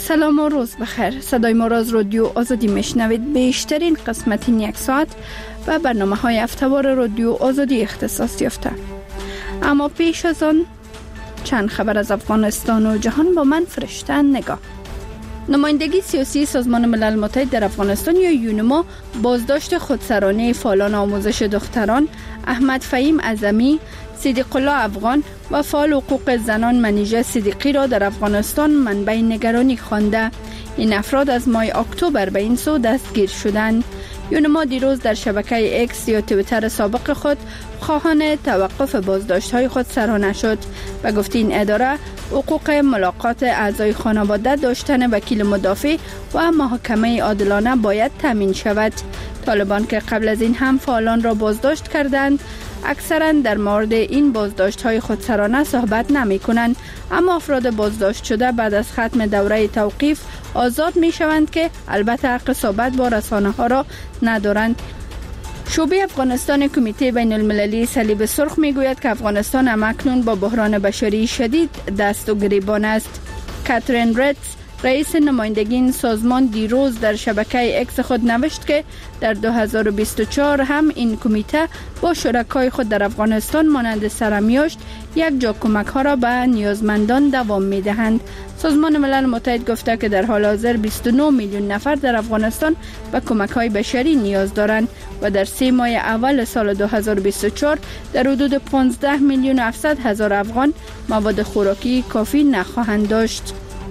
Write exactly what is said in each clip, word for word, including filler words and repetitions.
سلام و روز بخیر. صدای ما را از رادیو آزادی میشنوید. بیشترین قسمت این یک ساعت و برنامه های هفته‌وار رادیو آزادی اختصاص یافته. اما پیش از آن چند خبر از افغانستان و جهان با من فرشته نگاه. نمایندگی سیاسی سازمان ملل متحد در افغانستان یا یونما بازداشت خودسرانه فعالان آموزش دختران احمد فهیم اعظمی، صدیق الله افغان و فعال حقوق زنان منیژه صدیقی را در افغانستان منبع نگرانی خوانده. این افراد از ماه اکتبر به این سو دستگیر شدند. یونما دیروز در شبکه اکس یا توییتر سابق خود خواهان توقف بازداشت‌های خود سرانه شد و گفت این اداره حقوق ملاقات اعضای خانواده، داشتن وکیل مدافع و محاکمه عادلانه باید تامین شود. طالبان که قبل از این هم فعالان را بازداشت کردند، اکثرا در مورد این بازداشت‌های خودسرانه صحبت نمی‌کنند، اما افراد بازداشت شده بعد از ختم دوره توقیف آزاد می‌شوند که البته حق صحبت با رسانه‌ها را ندارند. شعبه افغانستان کمیته بین المللی صلیب سرخ میگوید که افغانستان همکنون با بحران بشری شدید دست و گریبان است. کاترین ریتز، رئیس نمایندگی این سازمان، دیروز در شبکه اکس خود نوشت که در دو هزار و بیست و چهار هم این کمیته با شرکای خود در افغانستان مانند سرمیاشت یک جا کمک ها را به نیازمندان دوام می دهند. سازمان ملل متحد گفته که در حال حاضر بیست و نه میلیون نفر در افغانستان به کمک های بشری نیاز دارند و در سه ماه اول سال دو هزار و بیست و چهار در حدود پانزده میلیون و هفتصد هزار افغان مواد خوراکی کافی نخواهند داشت.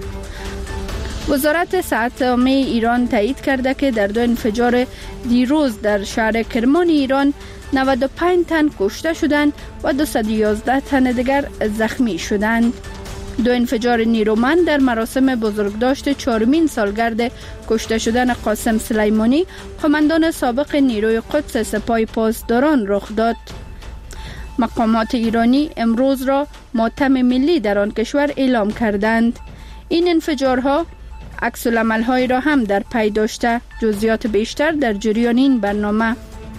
وزارت صحت عامه ایران تایید کرده که در دو انفجار دیروز در شهر کرمان ایران نود و پنج تن کشته شدند و دویست و یازده تن دیگر زخمی شدند. دو انفجار نیرومند در مراسم بزرگداشت چهارمین سالگرد کشته شدن قاسم سلیمانی، قماندان سابق نیروی قدس سپاه پاسداران رخ داد. مقامات ایرانی امروز را ماتم ملی در آن کشور اعلام کردند. این انفجارها عکس العمل‌های را هم در پی داشته. جزئیات بیشتر در جریان این برنامه.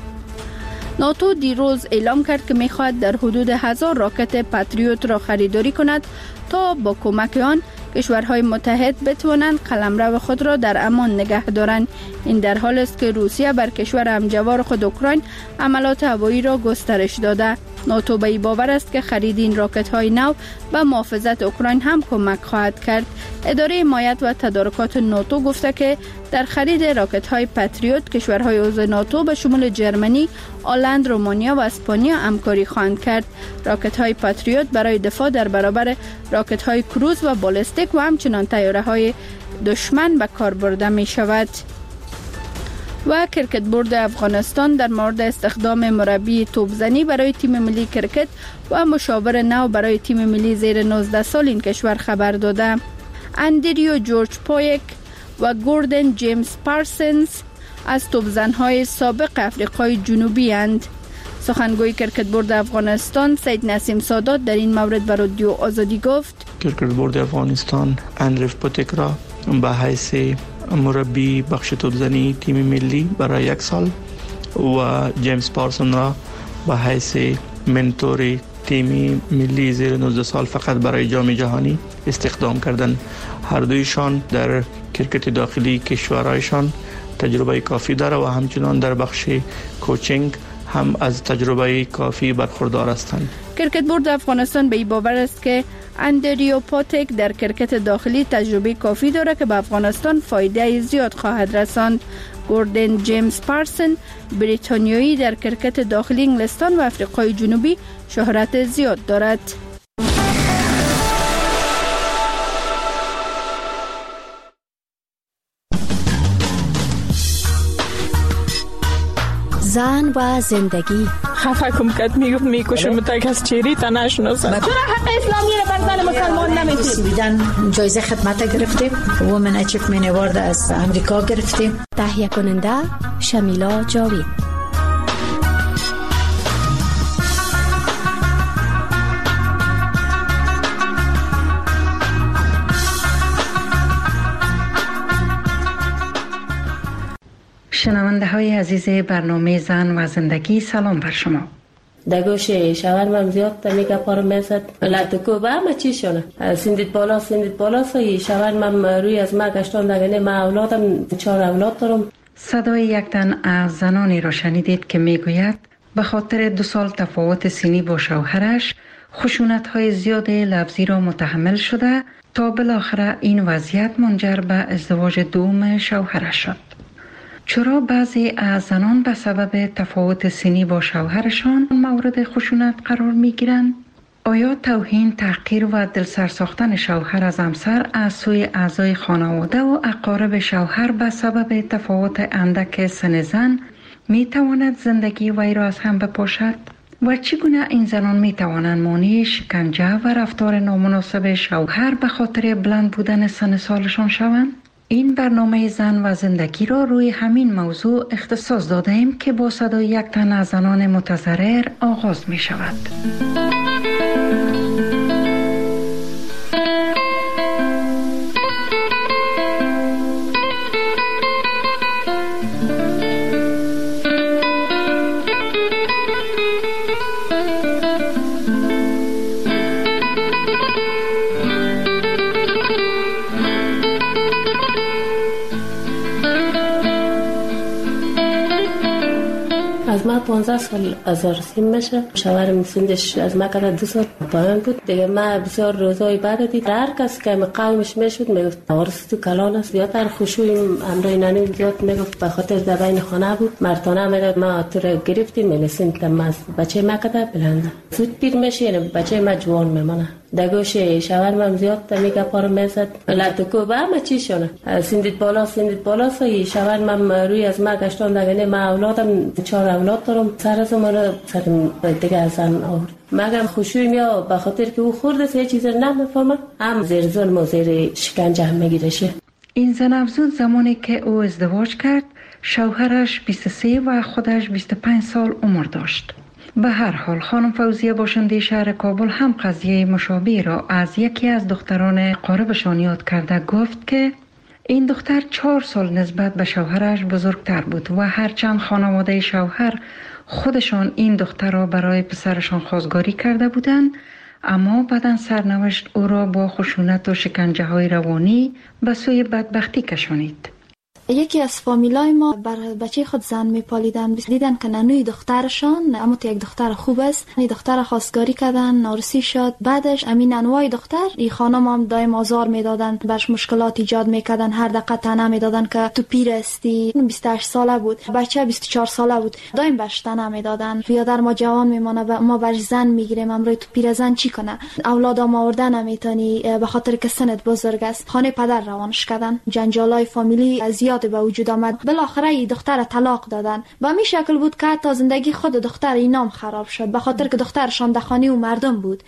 ناتو دیروز اعلام کرد که می‌خواهد در حدود هزار راکت پاتریوت را خریداری کند تا با کمک آن کشورهای متحد بتوانند قلمرو خود را در امان نگه دارند. این در حال است که روسیه بر کشور همجوار خود اوکراین حملات هوایی را گسترش داده. ناتو به این باور است که خرید این راکت‌های نو به محافظت اوکراین هم کمک خواهد کرد. اداره حمایت و تدارکات ناتو گفته که در خرید راکت‌های پاتریوت کشورهای عضو ناتو به شمول جرمنی، هلند، رومانیا و اسپانیا همکاری خواهند کرد. راکت‌های پاتریوت برای دفاع در برابر راکت‌های کروز و بالستیک و همچنان طیاره‌های دشمن به کار برده می شود. و کرکت بورد افغانستان در مورد استخدام مربی توپزنی برای تیم ملی کرکت و مشاور نو برای تیم ملی زیر نوزده سال این کشور خبر داده. اندریو جورج پویک و گوردن جیمز پارسنز از توپزن‌های سابق افریقای جنوبی اند. سخنگوی کرکت بورد افغانستان سید نسیم سادات در این مورد به رادیو آزادی گفت: کرکت بورد افغانستان اندریو پوتیک را به حیث مربی بخش توپزنی تیم ملی برای یک سال و جیمز پارسون را به حیث منتور تیم ملی زیر نوزده سال فقط برای جام جهانی استخدام کردند. هر دویشان در کرکت داخلی کشورهایشان تجربه کافی داره و همچنان در بخش کوچینگ هم از تجربه کافی برخوردار هستند. کرکت بورد افغانستان به این باور است که اندریو پوتیک در کرکت داخلی تجربه کافی دارد که به افغانستان فایده زیاد خواهد رساند. گوردن جیمز پارسن بریتانیایی در کرکت داخلی انگلستان و افریقای جنوبی شهرت زیاد دارد. زن و زندگی. خفه کم کت میگفت میکشم متک از چیری تا نشناسم. چرا حق اسلامی را بر زن مسلمان نمیدید؟ سویدن جایزه خدمت گرفتیم. وومن اچیومنت اوارد از امریکا گرفتیم. تهیه کننده شمیلا جاوید. شنونده های عزیز برنامه زن و زندگی، سلام بر شما. دگوش شاورما زیاد تا میگه پارو میزد لاتوکو با همه چیشونه سندید بالا سندید بالا سوی شاورما روی از ما گشتان دگنه ما اولادم چهار اولاد دارم. صدای یک تن از زنانی را شنیدید که میگوید به خاطر دو سال تفاوت سنی با شوهرش خشونت‌های زیاد لفظی را متحمل شده تا بالاخره این وضعیت منجر به ازدواج دوم شوهرش شد. چرا بعضی از زنان به سبب تفاوت سنی با شوهرشان مورد خشونت قرار میگیرند؟ آیا توهین، تحقیر و دلسر ساختن شوهر از همسر از سوی اعضای خانواده و اقارب شوهر به سبب تفاوت اندک سن زن می تواند زندگی وی را از هم بپاشد؟ و چگونه این زنان می توانند مانع شکنجه و رفتار نامناسب شوهر به خاطر بلند بودن سن سالشان شوند؟ این برنامه زن و زندگی را روی همین موضوع اختصاص داده ایم که با صدای یک تن از زنان متضرر آغاز می شود. از ما پانزده سال ازارسیم میشه. شوهرم سنش از ما کده دو سال پایان بود دیگه. ما بسیار روزای بعد دید هر کس که قومش میشد میگفت وارث تو کلان است. زیادتر خشوع امرای نانی زیاد میگفت به خاطر دبین خانه بود. مرتانه میگفت ما تو رو گرفتیم میلسیم تماس بچه ما کده بلنده زود پیر میشه یعنی بچه ما جوان میمونه. دگوش شاورما زیاد تا میگه پارو میزد لاتوکو با همه چیشونه سندید بالا سندید بالا سوی شاورما روی از ما گشتان دگنه ما اولادم چهار اولاد دارم. سر از مرا سرم دیگه از زن آورد. مگم خوشویم یا به خاطر که او خورده سه چیز نمیفهمه هم زیر ظلم و زیر شکنجه هم میگیرشه. این زن افزود زمانی که او ازدواج کرد شوهرش بیست و سه و خودش بیست و پنج سال عمر داشت. به هر حال خانم فوزیه باشنده شهر کابل هم قضیه مشابه را از یکی از دختران قاربشان یاد کرده. گفت که این دختر چهار سال نسبت به شوهرش بزرگتر بود و هرچند خانواده شوهر خودشان این دختر را برای پسرشان خواستگاری کرده بودند، اما بعداً سرنوشت او را با خشونت و شکنجه های روانی به سوی بدبختی کشانید. یکی از فامیلای ما بر بچه خود زن میپالیدن، دیدن که ننوی دخترشان اما تو یک دختر خوب است، این دختر خواستگاری کردن، نارسی شد. بعدش امین ننوای دختر این خانم هم دایم آزار میدادن، برش مشکلات ایجاد میکردن، هر دقیقه طعنه میدادن که تو پیر استی. بیست و هشت ساله بود، بچه بیست و چهار ساله بود، دایم برش طعنه میدادن. بیادر ما جوان میمونه و ما برش زن میگیریم، امروز تو پیر زن چی کنه؟ اولاد ما آورده نمیتونی به خاطر که سنت بزرگ است. خانه پدر روانش کردن، جنجالای فامیلی زیاد به وجود آمد. بالاخره این دختر طلاق دادن. به این شکل بود که تا زندگی خود دختر اینام خراب شد به خاطر که دخترشان دخانی و مردم بود.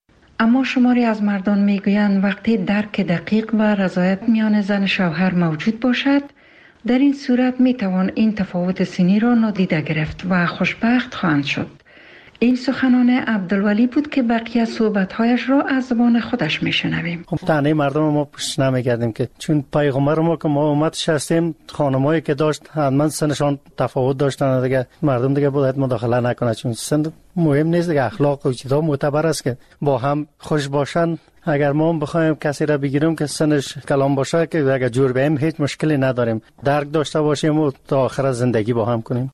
اما شماری از مردان میگویند وقتی درک دقیق و رضایت میان زن شوهر موجود باشد، در این صورت میتوان این تفاوت سنی را نادیده گرفت و خوشبخت خواهند شد. این سخنان عبدالولی بود که بقیه صحبت‌هایش را از زبان خودش میشنویم. تنه مردم ما پشت نمیگردیم که چون پیغمبر ما که ما امتش هستیم، خانمایی که داشت حتما سنشان تفاوت داشتن دیگه، مردم دیگه باید مداخله نکنه چون سن مهم نیست دیگه. اخلاق و چیزا معتبر است که با هم خوش باشن. اگر ما بخوایم کسی را بگیریم که سنش کلام باشه که اگر جور بیم هیچ مشکلی نداریم، درک داشته باشیم و تا آخر زندگی با هم کنیم.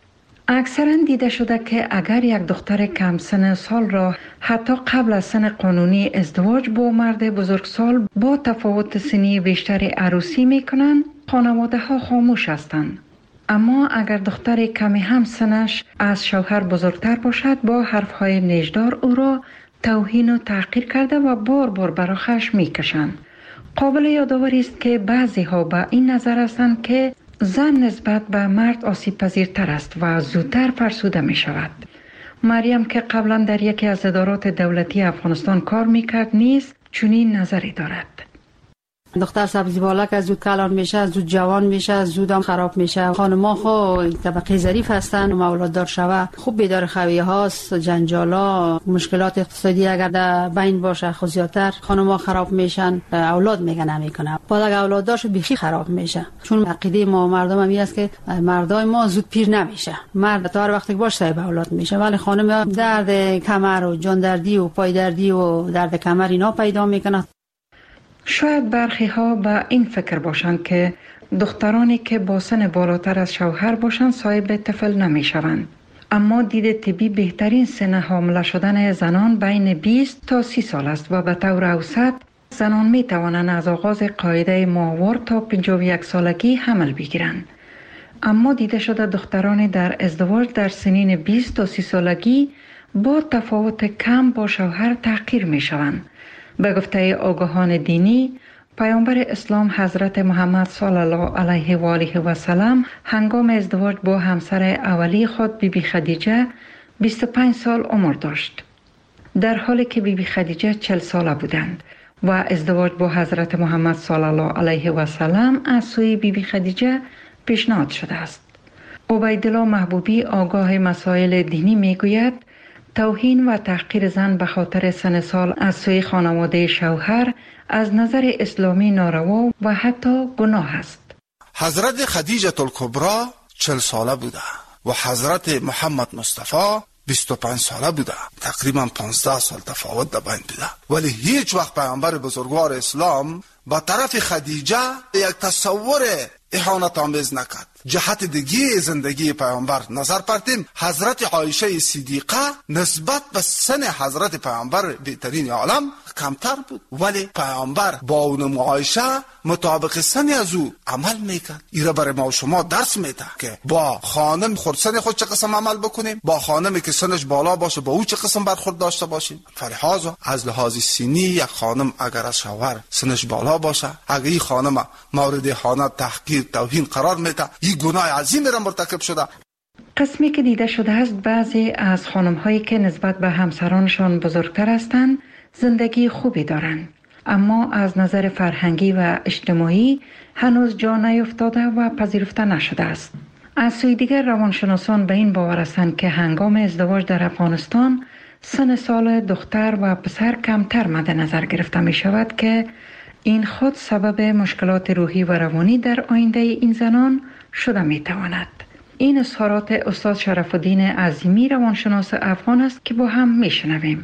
اکثرا دیده شده که اگر یک دختر کم سن سال را حتی قبل از سن قانونی ازدواج با مرد بزرگسال با تفاوت سنی بیشتری عروسی میکنند، خانواده ها خاموش هستند. اما اگر دختر کمی هم سنش از شوهر بزرگتر باشد، با حرفهای نیشدار او را توهین و تحقیر کرده و بار بار برای خشم میکشند. قابل یادآوری است که بعضی ها به این نظر هستند که زن نسبت به مرد آسیب پذیرتر است و زودتر فرسوده می شود. مریم که قبلا در یکی از ادارات دولتی افغانستان کار می کرد نیز چنین نظری دارد. دختر سبزی بالا که زود کلان میشه، زود جوان میشه، زود هم خراب میشه. خانما خو طبقه ظریف هستن و اولاد دار شوه خوب بیدار خویه هاست، جنجالا، مشکلات اقتصادی اگر در بین باشه خو زیادتر خانما خراب میشن، اولاد میگه نمیکنه. بعد اگر اولاد دار شد بیخی خراب میشه. چون عقیده ما مردم هم است که مردای ما زود پیر نمیشه. مرد تا هر وقتی باشه صاحب اولاد میشه، ولی خانم درد کمر و جان دردی و پای دردی و درد کمر اینا پیدا میکنه. شاید برخی ها به این فکر باشند که دخترانی که با سن بالاتر از شوهر باشند صاحب طفل نمی شوند. اما دید طبی بهترین سن حامله شدن زنان بین بیست تا سی سال است و به طور اوسط زنان می توانند از آغاز قاعده ماهوار تا پنجاه و یک سالگی حمل بگیرند. اما دیده شده دخترانی در ازدواج در سنین بیست تا سی سالگی با تفاوت کم با شوهر تحقیر می شوند. به گفته آگاهان دینی، پیامبر اسلام حضرت محمد صلی الله علیه و آله و سلم هنگام ازدواج با همسر اولی خود بی بی خدیجه بیست و پنج سال عمر داشت، در حالی که بی بی خدیجه چهل ساله بودند و ازدواج با حضرت محمد صلی الله علیه و سلم از سوی بی بی خدیجه پیشنهاد شده است. عبیدالله محبوبی آگاه مسائل دینی میگوید توهین و تحقیر زن به خاطر سن سال از سوی خانواده شوهر از نظر اسلامی ناروا و حتی گناه است. حضرت خدیجه الکبری چهل ساله بوده و حضرت محمد مصطفی بیست و پنج ساله بوده. تقریبا پانزده سال تفاوت در بین بوده، ولی هیچ وقت پیامبر بزرگوار اسلام با طرف خدیجه یک تصور اهانت آمیز نکرد. جهت دیگه زندگی پیامبر نظر پرتیم، حضرت عایشه صدیقه نسبت به سن حضرت پیامبر بهترین عالم کمتر بود، ولی پیامبر با اون عایشه مطابق سن از او عمل میکرد. ایره برای ما و شما درس میده که با خانم خودسن خود چه قسم عمل بکنیم، با خانمی که سنش بالا باشه با او چه قسم برخورد داشته باشیم. فلحاظا از لحاظ سنی یک خانم اگر از شوهر سنش بالا باشه، اگر این خانم مورد اهانت، تحقیر، توهین قرار میده، این گناه عظیمی را مرتکب شده. قسمی که دیده شده است بعضی از خانم هایی که نسبت به همسرانشان بزرگتر هستند زندگی خوبی دارند، اما از نظر فرهنگی و اجتماعی هنوز جا نیفتاده و پذیرفته نشده است. از سوی دیگر روانشناسان به این باور هستند که هنگام ازدواج در افغانستان سن سال دختر و پسر کمتر مد نظر گرفته می شود که این خود سبب مشکلات روحی و روانی در آینده این زنان شده می تواند. این اظهارات استاد شرف الدین عظیمی روانشناس افغان است که با هم می شنویم.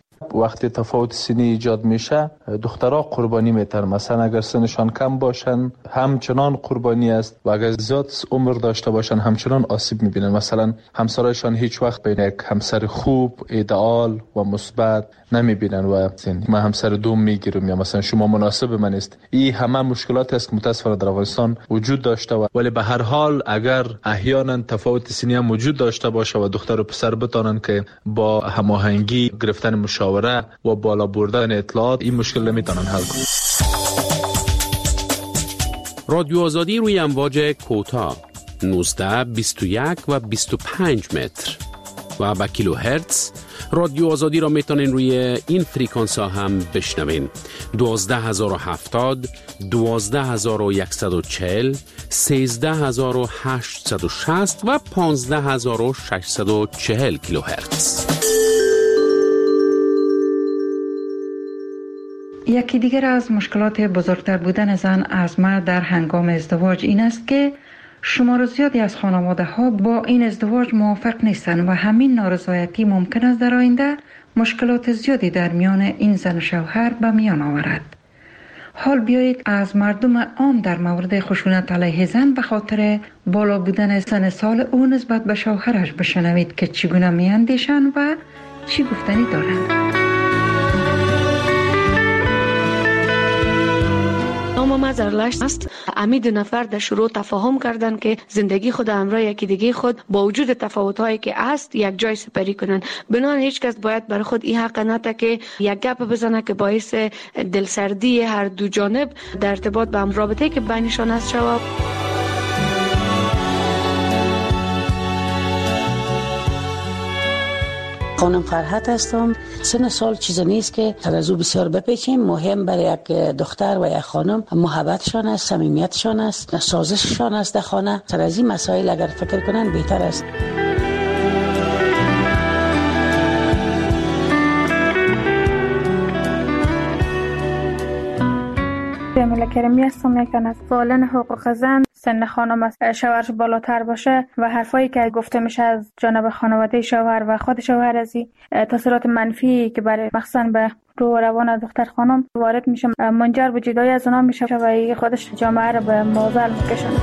وقتی تفاوت سنی ایجاد میشه دخترها قربانی میتر. مثلا اگر سنشان کم باشن همچنان قربانی است و اگر زیاد عمر داشته باشن همچنان آسیب میبینن. مثلا همسرایشان هیچ وقت بین یک همسر خوب، ایدئال و مثبت نمیبینن و من همسر دوم میگیرم یا مثلا شما مناسب من است. این همه مشکلات است که متاسفانه در افغانستان وجود داشته و ولی به هر حال اگر احیانا تفاوت سنی هم وجود داشته باشه و دختر و پسر بتانن که با هماهنگی گرفتن مشاوره و بالا بردن اطلاعات این مشکل نمیتونن حل کنن. رادیو آزادی روی امواج کوتاه نوزده، بیست و یک و بیست و پنج متر و با کیلو هرتز. رادیو آزادی را میتونین روی این فریکانس ها هم بشنوین. دوازده هزار و هفتاد، دوازده هزار و صد و چهل، سیزده هزار و هشتصد و شصت و پانزده هزار و ششصد و چهل کیلو هرتز. یکی دیگر از مشکلات بزرگتر بودن زن از مرد در هنگام ازدواج این است که شمار زیادی از خانواده ها با این ازدواج موافق نیستند و همین نارضایتی ممکن است در آینده مشکلات زیادی در میان این زن و شوهر به میان آورد. حال بیایید از مردم عام در مورد خشونت علیه زن به خاطر بالا بودن سن سال او نسبت به شوهرش بشنوید که چگونه میاندیشند و چی گفتنی دارند. نام زرلشت است. امی دو نفر در شروع تفاهم کردند که زندگی خود همراه یکی دیگه خود با وجود تفاوت‌هایی که است یک جای سپری کنند. بنابراین هیچ کس باید برای خود این حق نده که یک گپ بزنه که باعث دلسردی هر دو جانب در ارتباط به هم رابطه که بینشان است شود. خانم فرحت هستم. سن سال چیز نیست که ترازو بسیار بپیچیم. مهم برای یک دختر و یک خانم محبتشان است، صمیمیتشان است، سازششان است در خانه. سر از این مسائل اگر فکر کنن بهتر است. جمیله کریمی هستم. یک از فعالان حقوق زن. سن خانم است شوهرش بالاتر باشه و حرفایی که گفته میشه از جانب خانواده شوهر و خود شوهر از تاثیرات منفی که برای مخصوصا به روح و روان دختر خانم وارد میشه منجر به جدایی از اونها میشه و خودش جامعه رو به معضل میکشونه.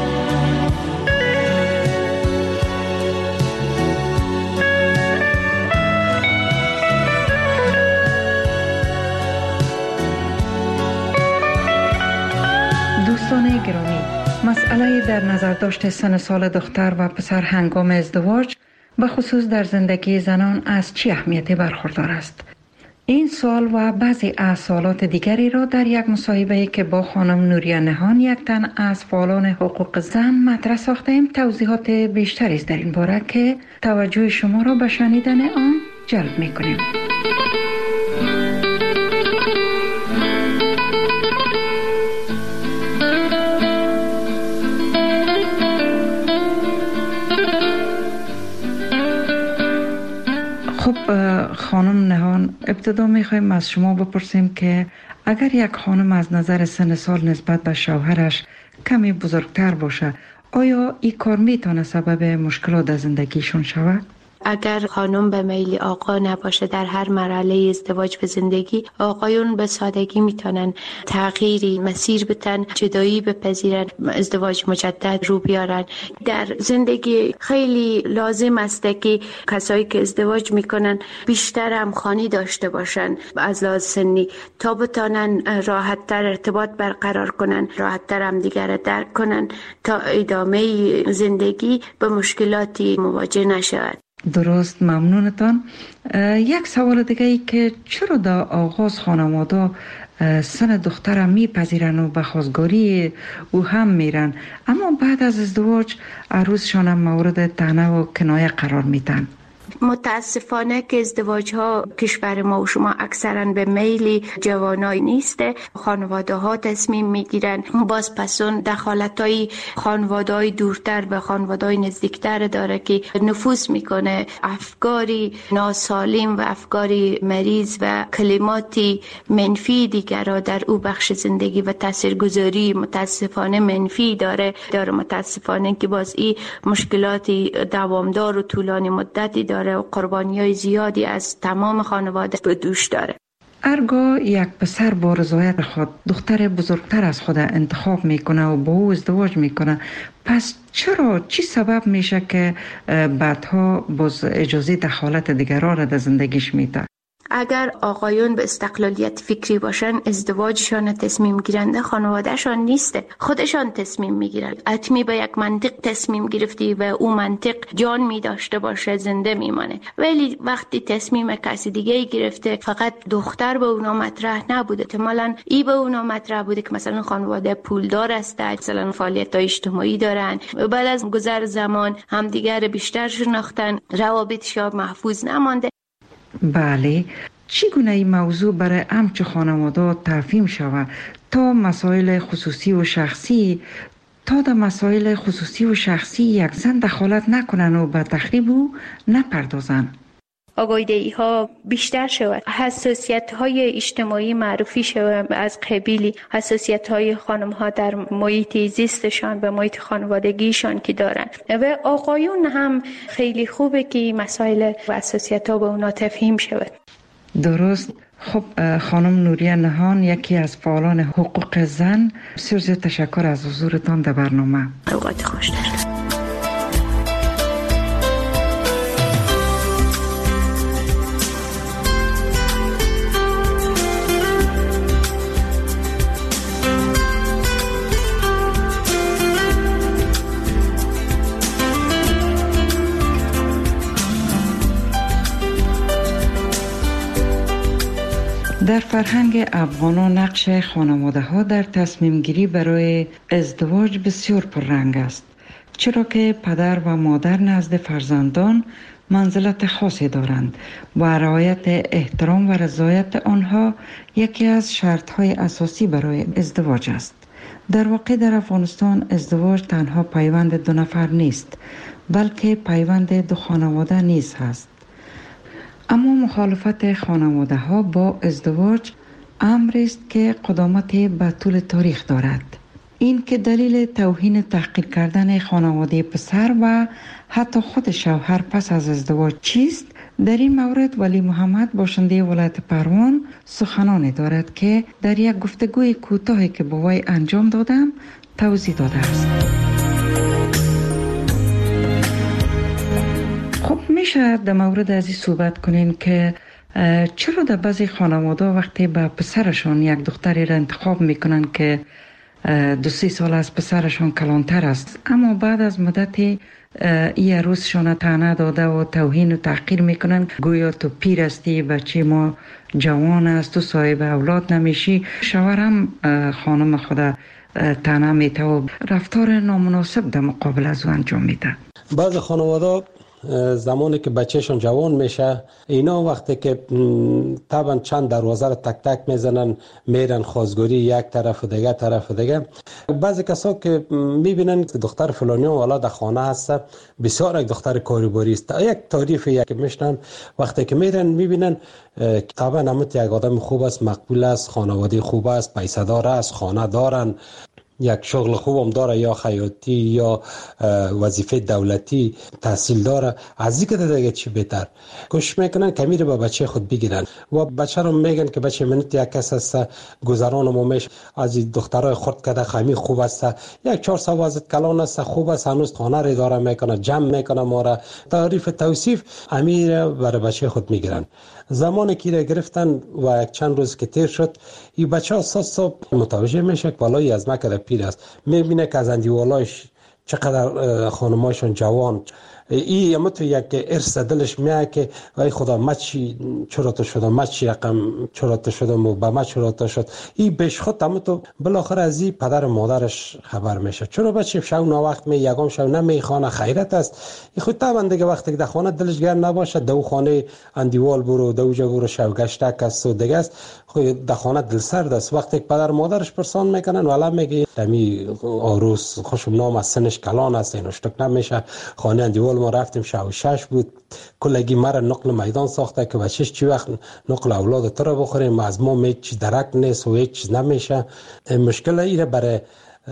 دوستان گرامی، مسئله در نظر داشت سن سال دختر و پسر هنگام ازدواج به خصوص در زندگی زنان از چه اهمیتی برخوردار است؟ این سال و بعضی از سوالات دیگری را در یک مصاحبه که با خانم نوریه نهان یک تن از فعالان حقوق زن مطرح ساختیم توضیحات بیشتری است در این باره که توجه شما را به شنیدن آن جلب می‌کنیم. خب خانم نهان، ابتدا میخوایم از شما بپرسیم که اگر یک خانم از نظر سن سال نسبت به شوهرش کمی بزرگتر باشه، آیا این کار میتونه سبب مشکلات در زندگیشون شود؟ اگر خانم به میل آقا نباشه در هر مرحله ازدواج به زندگی، آقایون به سادگی میتونن تغییری مسیر بتن، جدایی بپذیرن، ازدواج مجدد رو بیارن. در زندگی خیلی لازم است که کسایی که ازدواج میکنن بیشتر همخوانی داشته باشن از لحاظ سنی تا بتونن راحت‌تر ارتباط برقرار کنن، راحت‌تر هم دیگر را درک کنن تا ادامه زندگی به مشکلاتی مواجه نشود. درست، ممنونتان. یک سوال دیگه ای که چرا در آغاز خانواده سن دختر میپذیرن و به خواستگاری او هم میرن، اما بعد از ازدواج عروسشان مورد طعنه و کنایه قرار میدن؟ متاسفانه که ازدواج ها کشور ما و شما اکثرا به میل جوانای نیسته. خانواده ها تصمیم میگیرن، باز پسون دخالت های خانواده های دورتر به خانواده های نزدیکتر داره که نفوذ میکنه. افکاری ناسالم و افکاری مریض و کلماتی منفی دیگر را در او بخش زندگی و تاثیرگذاری متاسفانه منفی داره داره متاسفانه که باز این مشکلاتی دوامدار و طولانی مدتی داره و قربانی‌های زیادی از تمام خانواده به دوش داره. ارگاه یک پسر با رضایت خود دختر بزرگتر از خود انتخاب میکنه و با او ازدواج میکنه، پس چرا چی سبب میشه که بعدها باز اجازه دخالت دیگران را در زندگیش میده؟ اگر آقایون به استقلالیت فکری باشن، ازدواجشان تصمیم گیرنده خانوادهشان نیسته، خودشان تصمیم میگیرن. حتمی به یک منطق تصمیم گرفتی و او منطق جان می داشته باشه زنده میمانه. ولی وقتی تصمیم کسی دیگه گرفته، فقط دختر به اونا مطرح نبوده، احتمالاً ای به اونا مطرح بوده که مثلا خانواده پولدار است، مثلا فعالیت اجتماعی دارن، بعد از گذر زمان همدیگر بیشتر شناختن، روابطشان محفوظ نمانده. بله، چگونه این موضوع برای همچو خانواده تفهیم شود تا مسائل خصوصی و شخصی تا در مسائل خصوصی و شخصی یک زن دخالت نکنن و به تخریب او نپردازن؟ آگاهی ها بیشتر شود، حساسیت های اجتماعی معرفی شود از قبیل حساسیت های خانم ها در محیط زیستشان به محیط خانوادگیشان که دارن و آقایون هم خیلی خوبه که مسائل و حساسیت ها به اونا تفهیم شود. درست. خب خانم نوریه نهان، یکی از فعالان حقوق زن، بسیار زیاد تشکر از حضورتان در برنامه. اوقات خوش دارد. در فرهنگ افغانان نقش خانواده ها در تصمیم گیری برای ازدواج بسیار پررنگ است، چرا که پدر و مادر نزد فرزندان منزلت خاصی دارند و رعایت احترام و رضایت آنها یکی از شرط‌های اساسی برای ازدواج است. در واقع در افغانستان ازدواج تنها پیوند دو نفر نیست، بلکه پیوند دو خانواده نیز هست. اما مخالفت خانواده ها با ازدواج امری است که قدامت به طول تاریخ دارد. این که دلیل توهین تحقیر کردن خانواده پسر و حتی خود شوهر پس از ازدواج چیست؟ در این مورد ولی محمد باشنده ولایت پروان سخنانی دارد که در یک گفتگوی کوتاهی که با وی انجام دادم توضیح داده است. خب میشه در مورد از این صحبت کنین که چرا در بعضی خانواده وقتی به پسرشان یک دختری را انتخاب میکنن که دو سی سال از پسرشان کلانتر است، اما بعد از مدتی ای عروسشان طعنه داده و توهین و تحقیر میکنن، گویا تو پیر هستی، بچه ما جوان است، تو صاحب اولاد نمیشی. شوهرم خانم خود طعنه میته و رفتار نامناسب در مقابل از او انجام میده. بعض خانواده زمانی که بچهشون جوان میشه، اینا وقتی که طبعا چند دروازه رو تک تک میزنن، میرن خواستگاری یک طرف و دیگه طرف و دیگه. بعضی کسا که میبینن که دختر فلانی والا در خانه هست، بسیار یک دختر کاریباری است، یک تعریف یک میشنن، وقتی که میرن میبینن طبعا همت یک آدم خوب است، مقبول است، خانواده خوب است، پیسه دار است، خانه دارن، یک شغل خوبم داره، یا خیاطی یا وظیفه دولتی، تحصیل داره، از این که دیگه چی بهتر کوشش میکنن که میره با بچه خود بگیرن و بچه رو میگن که بچه منت یک کس است، گذران مومش از این دخترای خورد کده خیمی خوب است، یک چهار سوازت کلان است، خوب است، هنوز خانه ری داره میکنه، جمع میکنه، ما را تعریف توصیف امیر برای بچه خود میگیرن. زمانی که را گرفتن و یک چند روز که تیر شد، این بچه ها صبح صبح متوجه میشه که بالای از مکه پیر است، میبینه که از اندیوالایش چقدر خانمایشون جوان، ای اما تو یک ارث دلش میاد که وای خدا ما چی چرا تو شدم، ما چی رقم چرا تو شدم و با ما چرا تو شد. ای بهش خود اما تو بالاخره از این پدر و مادرش خبر میشه، چرا بچه شو نا وقت می یگام شو نمیخوانه، خیرت است. ای خود طبعا دیگه وقتی که در خانه دلش گرم نباشه، دو خانه اندیوال برو، دو جا برو، شو گشتک است و دیگه است، خود در خانه دل سرد است. وقتی که پدر مادرش پرسان میکنن والا میگه دمی عروس خوشم نام از سنش کلان است، اینو شتک نمیشه. خانه اندیوال ما رفتیم شو شش بود، کلگی مرا نقل میدان ساخته که بچهش چی وقت نقل اولاد تو رو بخوریم، از ما می چی درک نیست و هیچ چیز نمیشه. مشکل ایره برای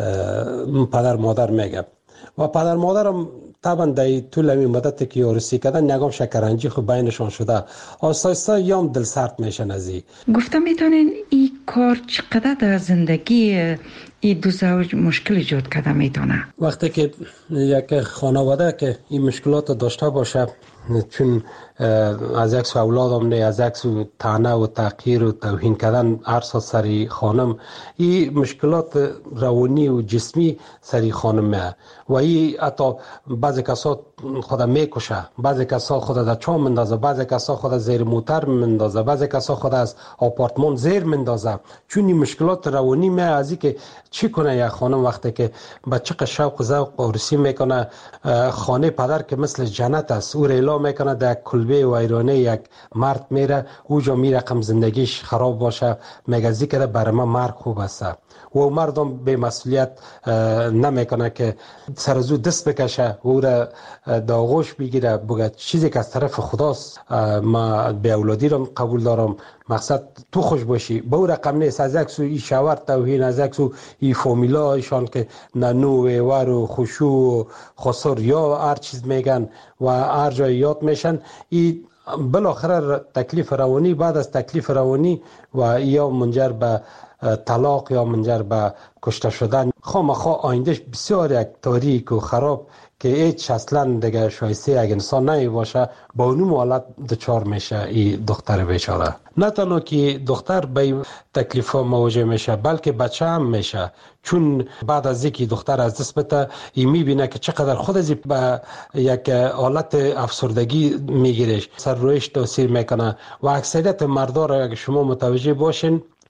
پدر مادر میگه و پدر مادرم طبعا در طول این مدت که عروسی کردن نگام شکرنجی خود بینشان شده، آستا آستا یام دل سرد میشن از این. گفتم میتونین این کار چقدر در زندگی این دو زوج مشکل ایجاد کرده میتونه؟ وقتی که یک خانواده که این مشکلات داشته باشه، چون از یک سو اولادم نه، از یک سو طعنه و تحقیر و توهین کردن هر سال سری خانم، این مشکلات روانی و جسمی سری خانم میه و این حتی بعضی کسا خود میکشه، بعضی کسا خود در چاه مندازه، بعضی کسا خود زیر موتر مندازه، بعضی کسا خود از آپارتمان زیر مندازه، چون این مشکلات روانی میه. از این که چی کنه یک خانم وقتی که بچه که شوق و ذوق عروسی میکنه، خانه پدر که مثل جنت است، او ریلا میکنه در کلبه و ایرانه یک مرد میره، اوجا میره کم زندگیش خراب باشه، میگه ذکر برای من مرگ خوب است و مردم به مسئولیت نمیکنه که سرزو دست بکشه و او را داغوش بگیره، بگه چیزی که از طرف خداست، ما به اولادی رو قبول دارم، مقصد تو خوش باشی. به او رقم نیست. از یک سو ای شاور توهین، از یک سو ای فامیلا ایشان که ننو و ور و خوشو و خسر یا هر چیز میگن و هر جای یاد میشن، ای بالاخره تکلیف روانی، بعد از تکلیف روانی و یا منجر به طلاق یا منجر به کشته شدن. خامخا آیندهش بسیار یک تاریک و خراب که هیچ اصلا دیگه شایسته یک انسان نمی باشه، با اونم حالت دچار میشه این دختر بیچاره. نه تنها که دختر به این تکلیف ها مواجه میشه، بلکه بچه هم میشه، چون بعد از اینکه دختر از دست بده، این میبینه که چقدر خود از به یک حالت افسردگی میگیرش، سر رویش تاثیر میکنه و اکثریت مردا را اگه شما متوجه باشین،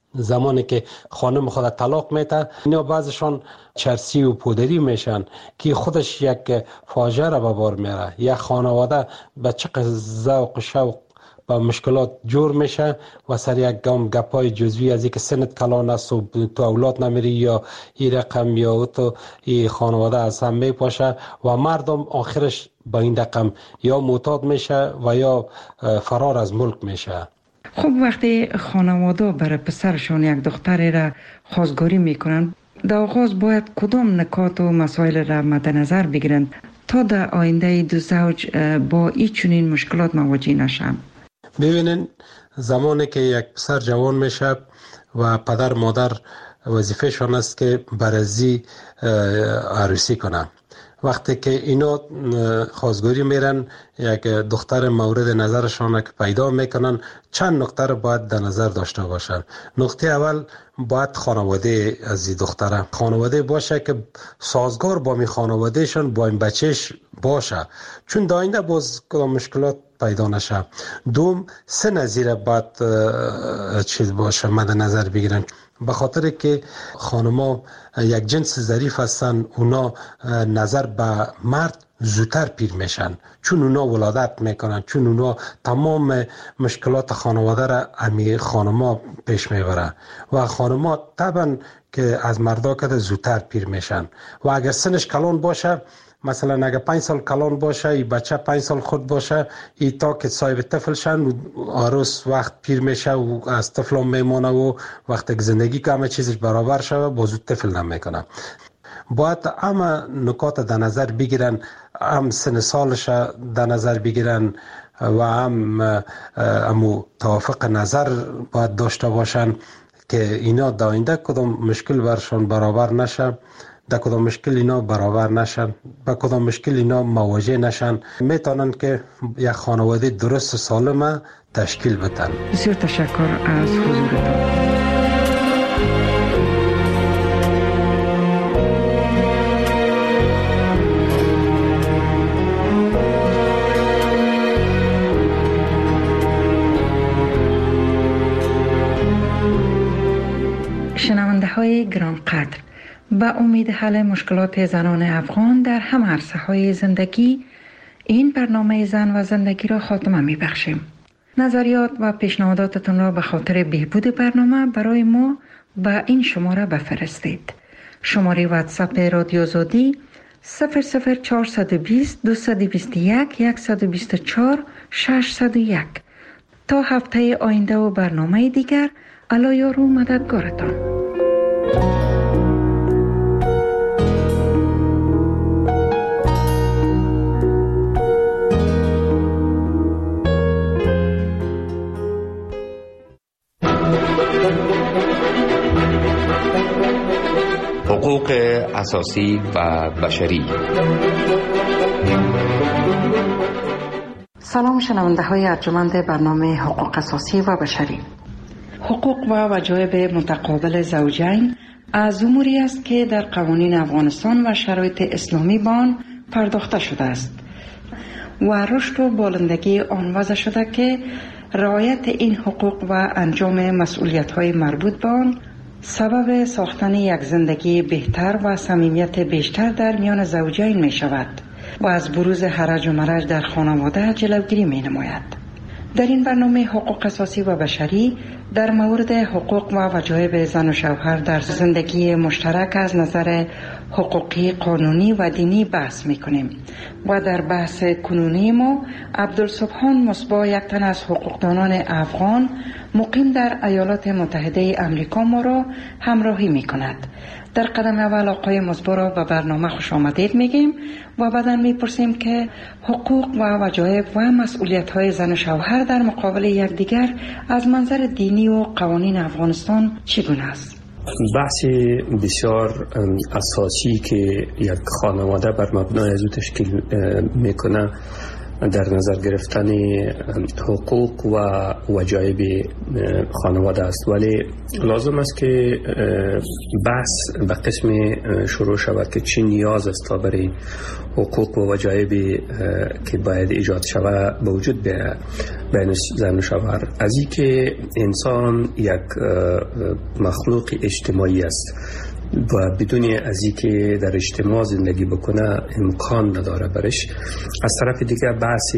زمانی که خانم خود طلاق میته، اینا بعضشان چرسی و پودری میشن که خودش یک فاجعه را به بار میاره. یک خانواده به چقدر ذوق و شوق با مشکلات جور میشه و سر یک گام گپای جزوی از اینکه سنت کلان است و تو اولاد نمیری یا این رقم یا تو این خانواده از هم میپاشه و مردم آخرش با این رقم یا معتاد میشه و یا فرار از ملک میشه. خب وقتی خانواده برای پسرشون یک دختری را خواستگاری میکنن، در آغاز باید کدام نکات و مسائل را مد نظر بگیرند تا در آینده دو زوج با این چنین مشکلات مواجه نشن؟ ببینین، زمانی که یک پسر جوان میشه و پدر مادر وظیفه شان است که برازی عروسی کنه. وقتی که اینا خواستگاری میرن، یک دختر مورد نظرشان که پیدا میکنن، چند نکته رو باید در نظر داشته باشن. نکته اول باید خانواده از این دختره خانواده باشه که سازگار با می خانوادهشان با این بچهش باشه، چون در آینده باز کدام مشکلات پیدا نشه. دوم، سه نظیر باید چیز باشه مد نظر بگیرن، به خاطر که خانما یک جنس ظریف هستن، اونا نظر به مرد زودتر پیر میشن، چون اونا ولادت میکنن، چون اونا تمام مشکلات خانواده را امی خانما پیش میبره و خانما طبعا که از مردا که زودتر پیر میشن و اگر سنش کلان باشه، مثلا اگر پنج سال کلان باشه، این بچه پنج سال خود باشه، این تا که صاحب طفل شن عروس وقت پیر میشه و از طفل هم میمانه و وقتی که زندگی که همه چیزش برابر شده با زود طفل نمیکنه. باید همه نکات در نظر بگیرن، هم سن سالش در نظر بگیرن و هم امو توافق نظر باید داشته باشن که اینا در آینده کدام مشکل برشان برابر نشه، در کدام مشکل اینا برابر نشن، با کدام مشکل اینا مواجه نشن، میتونن که یک خانواده درست و سالمه تشکیل بدن. بسیار تشکر از حضورتان. شنونده های گران قدر، با امید حل مشکلات زنان افغان در هم عرصه های زندگی، این برنامه زن و زندگی را خاتمه می بخشیم. نظریات و پیشنهاداتتون را به خاطر بهبود برنامه برای ما با این شماره بفرستید. شماره واتساپ رادیو آزادی صفر صفر چهارصد و بیست دویست و بیست و یک صد و بیست و چهار ششصد و یک. تا هفته آینده و برنامه دیگر، الله یار و مددگارتان. حقوق اساسی و بشری. سلام شنونده های ارجمند برنامه حقوق اساسی و بشری. حقوق و وجایب متقابل زوجین از اموری است که در قوانین افغانستان و شرایط اسلامی با آن پرداخته شده است و رشد و بالندگی آن وضع شده که رعایت این حقوق و انجام مسئولیت‌های مربوط به آن سبب ساختن یک زندگی بهتر و صمیمیت بیشتر در میان زوجین می شود و از بروز هرج و مرج در خانواده جلوگیری می نماید. در این برنامه حقوق اساسی و بشری در مورد حقوق و وجایب زن و شوهر در زندگی مشترک از نظر حقوقی، قانونی و دینی بحث می کنیم و در بحث کنونی ما عبدالسبحان مصباح، یک تن از حقوقدانان افغان مقیم در ایالات متحده امریکا ما را همراهی می کند. در قدم اول آقای مصباح را به برنامه خوش آمدید میگیم و بعدا میپرسیم که حقوق و وجایب و مسئولیت های زن و شوهر در مقابل یکدیگر از منظر دینی و قوانین افغانستان چگونه است؟ بحث بسیار اساسی که یک خانواده بر مبنای از او تشکیل میکنه در نظر گرفتن حقوق و وجایب خانواده است، ولی لازم است که بحث به قسم شروع شود که چی نیاز است تا برای حقوق و وجایب که باید ایجاد شود به وجود بیاید. بین زن و شوهر، از این که انسان یک مخلوق اجتماعی است و بدون از این که در اجتماع زندگی بکنه امکان نداره برش. از طرف دیگه بحث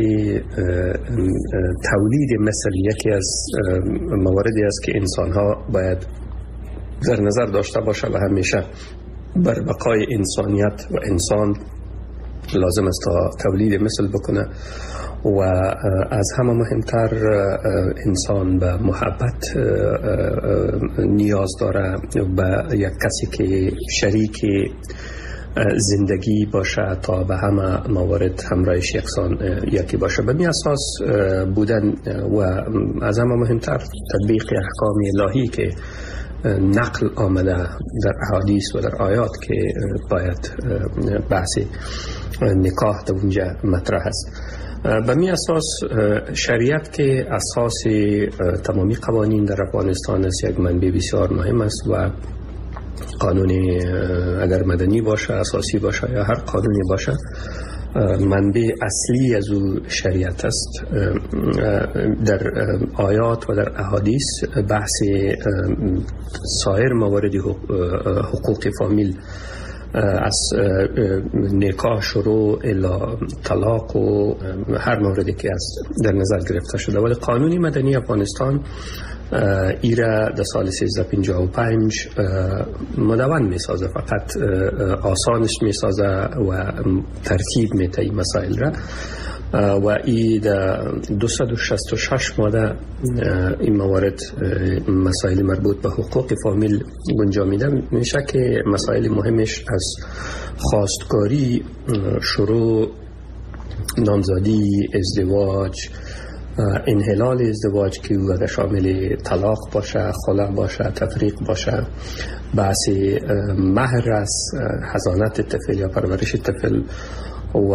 تولید مثل یکی از مواردی است که انسان ها باید در نظر داشته باشه و همیشه بر بقای انسانیت و انسان لازم است تا تولید مثل بکنه و از همه مهمتر انسان به محبت نیاز داره و یک کسی که شریک زندگی باشه تا به همه موارد همراهش یکسان یکی باشه. به می اساس بودن و از همه مهمتر تطبیق احکام الهی که نقل آمده در احادیث و در آیات که باید بحث نکاح در اونجا مطرح است. به می اساس شریعت که اساس تمامی قوانین در افغانستان است یک منبع بسیار مهم است و قانون اگر مدنی باشه، اساسی باشه یا هر قانونی باشه، منبع اصلی از او شریعت است. در آیات و در احادیث بحث سایر موارد حقوق فامیل از نکاح شروع الی طلاق و هر موردی که از در نظر گرفته شده، ولی قانون مدنی افغانستان ایره در سال سیزده پنجاه و پنج مدون می سازه، فقط آسانش می سازه و ترتیب می ته مسائل را و ای در دویست و شصت و شش ماده این موارد مسائل مربوط به حقوق فامیل گنجا میده. میشه که مسائل مهمش از خواستگاری شروع، نامزدی، ازدواج، انحلال ازدواج که او شامل طلاق باشه، خلع باشه، تفریق باشه، بحث مهر است، حضانت طفل یا پرورش طفل و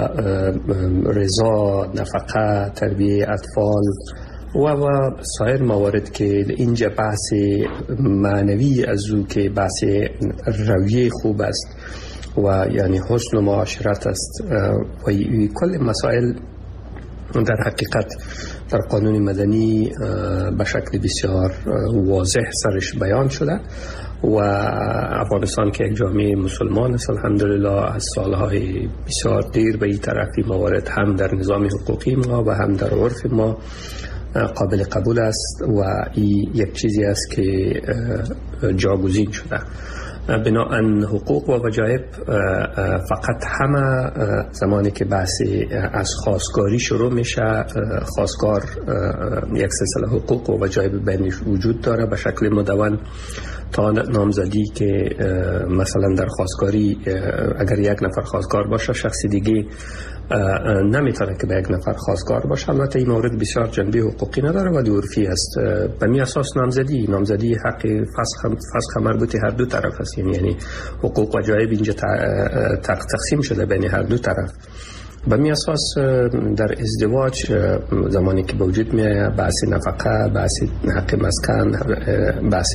رضا، نفقه، تربیه اطفال و و سایر موارد که اینجا بحث معنوی از او که بحث رویه خوب است و یعنی حسن و معاشرت است و کل مسائل در حقیقت در قانون مدنی به شکل بسیار واضح سرش بیان شده و افغانستان که یک جامعه مسلمان است الحمدلله از سالهای بسیار دیر به این طرفی موارد هم در نظام حقوقی ما و هم در عرف ما قابل قبول است و این یک چیزی است که جاگزین شده. بناهن حقوق و وجایب فقط همه زمانی که بحث از خواستگاری شروع میشه، خواستگار یک سلسله حقوق و وجایب بینش وجود داره به شکل مدون تا نامزدی که مثلا در خواستگاری اگر یک نفر خواستگار باشه شخصی دیگه نمیتونه که به یک نفر خواستگار باشه. البته این مورد بسیار جنبه حقوقی نداره ولی عرفی است. به می اساس نامزدی نامزدی حق فسخ فسخ مربوط هر دو طرف است، یعنی یعنی حقوق و جایب اینجا تقسیم شده بین هر دو طرف. به می اساس در ازدواج زمانی که به وجود میاد بحث نفقه، بحث حق مسکن، بحث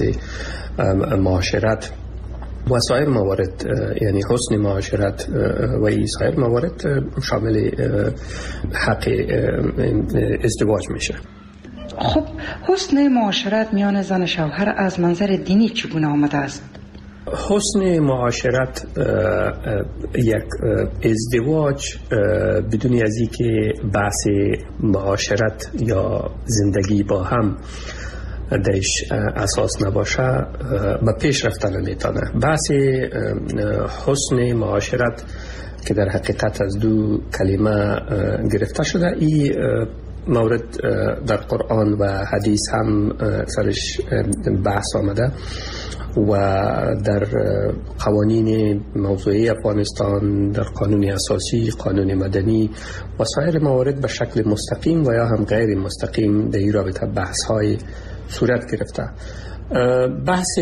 معاشرت و سایر موارد یعنی حسن معاشرت و این سایر موارد شامل حق ازدواج میشه. خب حسن معاشرت میان زن و شوهر از منظر دینی چگونه آمده است؟ حسن معاشرت یک ازدواج بدون از این که بحث معاشرت یا زندگی با هم درش اساس نباشه به پیش رفتن نمیتونه. بحث حسن معاشرت که در حقیقت از دو کلمه گرفته شده، این مورد در قرآن و حدیث هم سرش بحث آمده و در قوانین موضوعی افغانستان، در قانون اساسی، قانون مدنی و سایر موارد به شکل مستقیم و یا هم غیر مستقیم در این رابطه بحث های صورت گرفته. بحث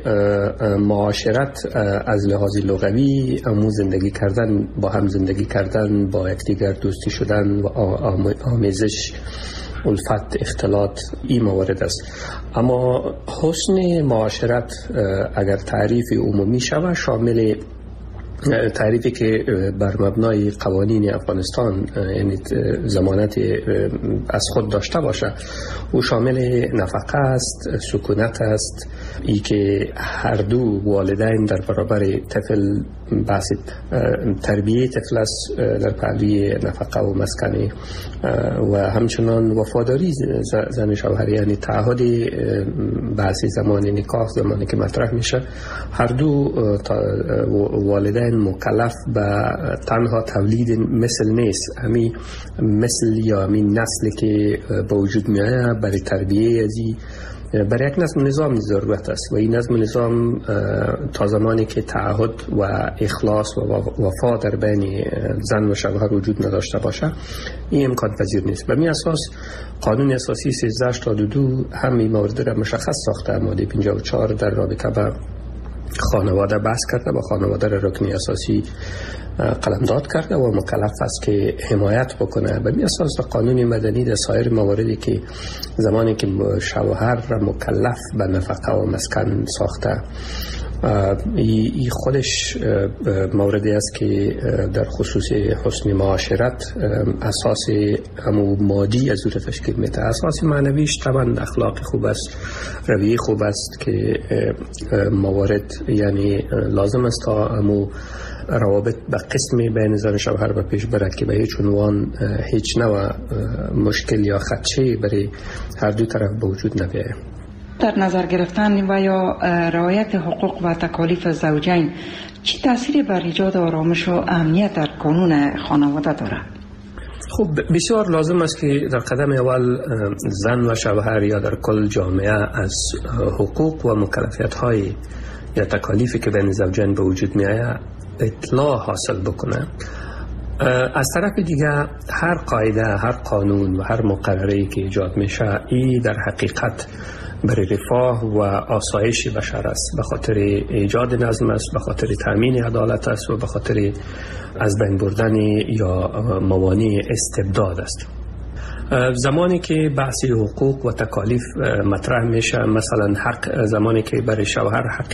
معاشرت از لحاظ لغوی امو زندگی کردن، با هم زندگی کردن، با یکدیگر دوستی شدن و آمیزش، الفت، اختلاط، این موارد است. اما حسن معاشرت اگر تعریف عمومی شود شامل تعریفی که بر مبنای قوانین افغانستان یعنی ضمانت از خود داشته باشه او شامل نفقه است، سکونت است، ای که هر دو والدین در برابر طفل بحث تربیه طفل است در پهلوی نفقه و مسکن و همچنان وفاداری زن شوهر، یعنی تعهد بحث زمان نکاح زمانی که مطرح میشه هر دو والدین مکلف به تنها تولید مثل نیست، همین مثل یا همین نسلی که به وجود میاد برای تربیه ازی برای یک نظم نظام ضرورت است و این نظم نظام تا زمانی که تعهد و اخلاص و وفا در بین زن و شوهر وجود نداشته باشه این امکان پذیر نیست. به این اساس قانون اساسی سیزده هشتاد و دو همین موارد را مشخص ساخته. ماده پنجاه و چهار در رابطه با خانواده بحث کرده و خانواده را رکن اساسی قلمداد کرده و مکلف است که حمایت بکنه. به اساس قانون مدنی در سایر مواردی که زمانی که شوهر را مکلف به نفقه و مسکن ساخته ای خودش موردی است که در خصوص حسن معاشرت اساس همو مادی از او تشکیل میده. اساس معنویش طبعا اخلاق خوب است، رویه خوب است که موارد یعنی لازم است تا همو روابط به قسمی بین زن و شوهر به پیش برد که به هیچ عنوان هیچ نوع مشکل یا خدشه برای هر دو طرف به وجود نبیاید. در نظر گرفتن و یا رعایت حقوق و تکالیف زوجین چه تأثیری بر ایجاد آرامش و امنیت در قانون خانواده دارد؟ خب بسیار لازم است که در قدم اول زن و شوهر یا در کل جامعه از حقوق و مکلفیت های یا تکالیفی که بین زوجین به وجود می آید اطلاع حاصل بکنه. از طرف دیگه هر قاعده، هر قانون و هر مقرری که ایجاد میشه ای در حقیقت برای رفاه و آسایش بشر است، به خاطر ایجاد نظم است، به خاطر تامین عدالت است و به خاطر از بین بردن یا موانع استبداد است. زمانی که بحث حقوق و تکالیف مطرح میشه، مثلا حق زمانی که برای شوهر حق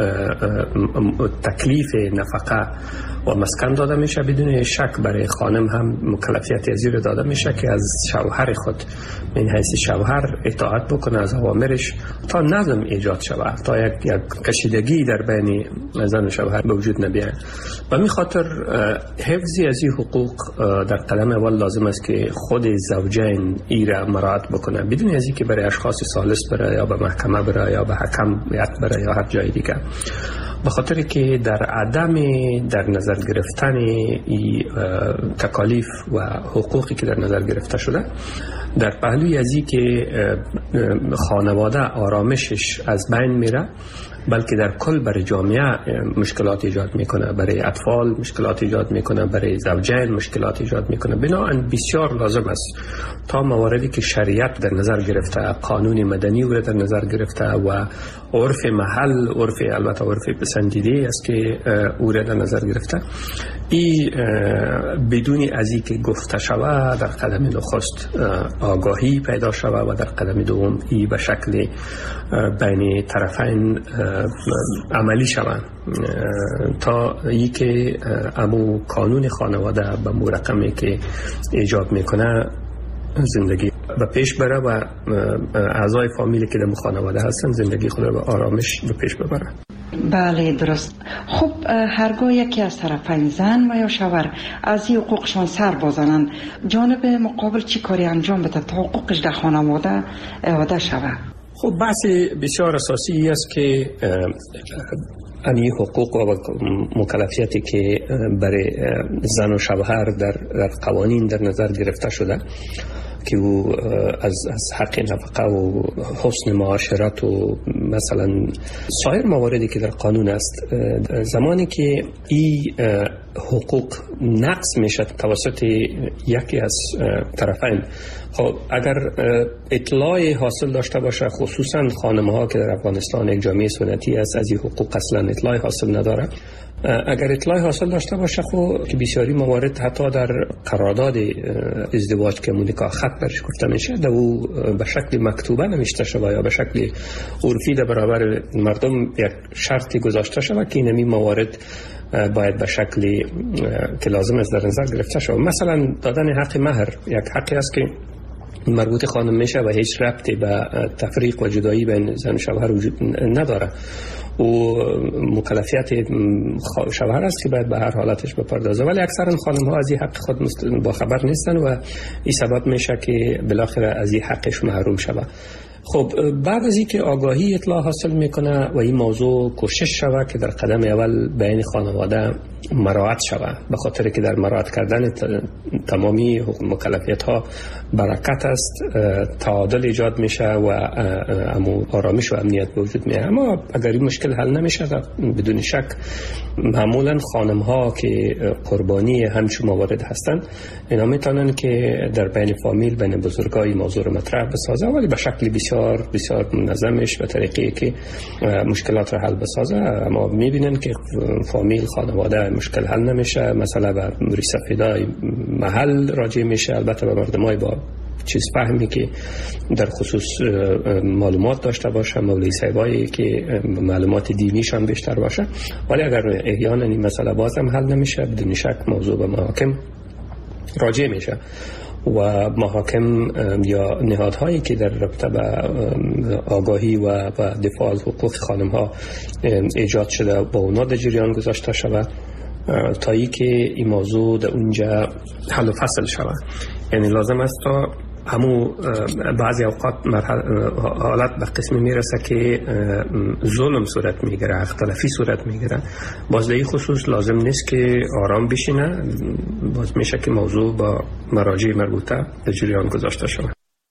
تکلیف نفقه و مسکن داده میشه، بدون شک برای خانم هم مکلفیت ازیر داده میشه که از شوهر خود من حیث شوهر اطاعت بکنه از اوامرش تا نظم ایجاد شود، تا یک, یک کشیدگی در بین زن و شوهر به وجود نبیاید. و می خاطر حفظی از این حقوق در قدم اول لازم است که خود زوجین ای را مراعات بکنه، بدون از اینکه برای اشخاص ثالث بره یا به محکمه بره یا به حکم بره یا هر جای دیگه، به خاطر که در عدم در نظر گرفتن ای تکالیف و حقوقی که در نظر گرفته شده در پهلوی ازی که خانواده آرامشش از بین میره، بلکه در کل برای جامعه مشکلات ایجاد میکنه، برای اطفال مشکلات ایجاد میکنه، برای زوجین مشکلات ایجاد میکنه. بنابراین بسیار لازم است تا مواردی که شریعت در نظر گرفته، قانون مدنی او در نظر گرفته و عرف محل، عرف البته عرف پسندیده است که او در نظر گرفته، ای بدون از این که گفته شود در قدم نخست آگاهی پیدا شود و در قدم دوم ای به شکل بین طرفین عملی شود تا ای که امو قانون خانواده به مرقمی که ایجاد میکنه زندگی به پیش بره و اعضای فامیلی که در خانواده هستن زندگی خود رو به آرامش به پیش ببره. بله درست. خب هرگاه یکی از طرفین زن و یا شوهر از این حقوقشان سر بازنن، جانب مقابل چی کاری انجام بده تا حقوقش در خانواده اعاده شود؟ خب بحث بسیار اساسی است که این حقوق و مکلفیتی که برای زن و شوهر در, در قوانین در نظر گرفته شده که او از, از حق نفقه و حسن معاشرت و مثلا سایر مواردی که در قانون است، زمانی که این حقوق نقض میشه توسط یکی از طرفین، خب اگر اطلاع حاصل داشته باشه، خصوصا خانم ها که در افغانستان یک جامعه سنتی است از این حقوق اصلا اطلاع حاصل نداره، اگر اطلاع حاصل داشته باشه خب که بسیاری موارد حتی در قرارداد ازدواج که نکاح خط برش گفته میشه در او به شکل مکتوبه نوشته شده یا به شکل عرفی در برابر مردم یک شرطی گذاشته شده که این موارد باید به شکلی که لازم است در نظر گرفته شود. مثلا دادن حق مهر یک حقی است که مربوط خانم میشه و هیچ ربطی به تفریق و جدایی بین زن و شوهر وجود نداره و مکلفیت شوهر است که باید به هر حالتش بپردازه، ولی اکثرا خانم ها از این حق خود با خبر نیستن و این سبب میشه که بالاخره از این حقش محروم شود. خب بعد از اینکه آگاهی اطلاع حاصل میکنه و این موضوع کوشش شود که در قدم اول بین خانواده مراعات شود، به خاطر که در مراعات کردن تمامی مکلفیت ها برکت است، تعادل ایجاد میشه و آرامش و امنیت به وجود میاد. اما اگر این مشکل حل نمیشه بدون شک معمولا خانم ها که قربانی همچون موارد هستند اینا میتونن که در بین فامیل بین بزرگای موضوع رو مطرح بسازه، ولی به شکل بسیار بسیار منظمش به طریقی که مشکلات رو حل بسازه. اما میبینن که فامیل خانواده مشکل حل نمیشه، مثلا به امور سفیدای محل راجع میشه، البته به مردمای با چیز فهمی که در خصوص معلومات داشته باشه، مولوی صاحبایی که معلومات دینیشان بیشتر باشه، ولی اگر احیانا این مسئله بازم حل نمیشه بدون شک موضوع به محاکم راجع میشه و محاکم یا نهادهایی که در رابطه به آگاهی و دفاع از حقوق خانم ها ایجاد شده با اونا در جریان گذاشته شود تا ای که این موضوع در اونجا حل و فصل شود. یعنی لازم است تا همو بعضی اوقات حالت به قسمی میرسه که ظلم صورت میگیره، اختلافی صورت میگیره، باز در این خصوص لازم نیست که آرام بشینه، باز میشه که موضوع با مراجع مربوطه در جریان گذاشته شود.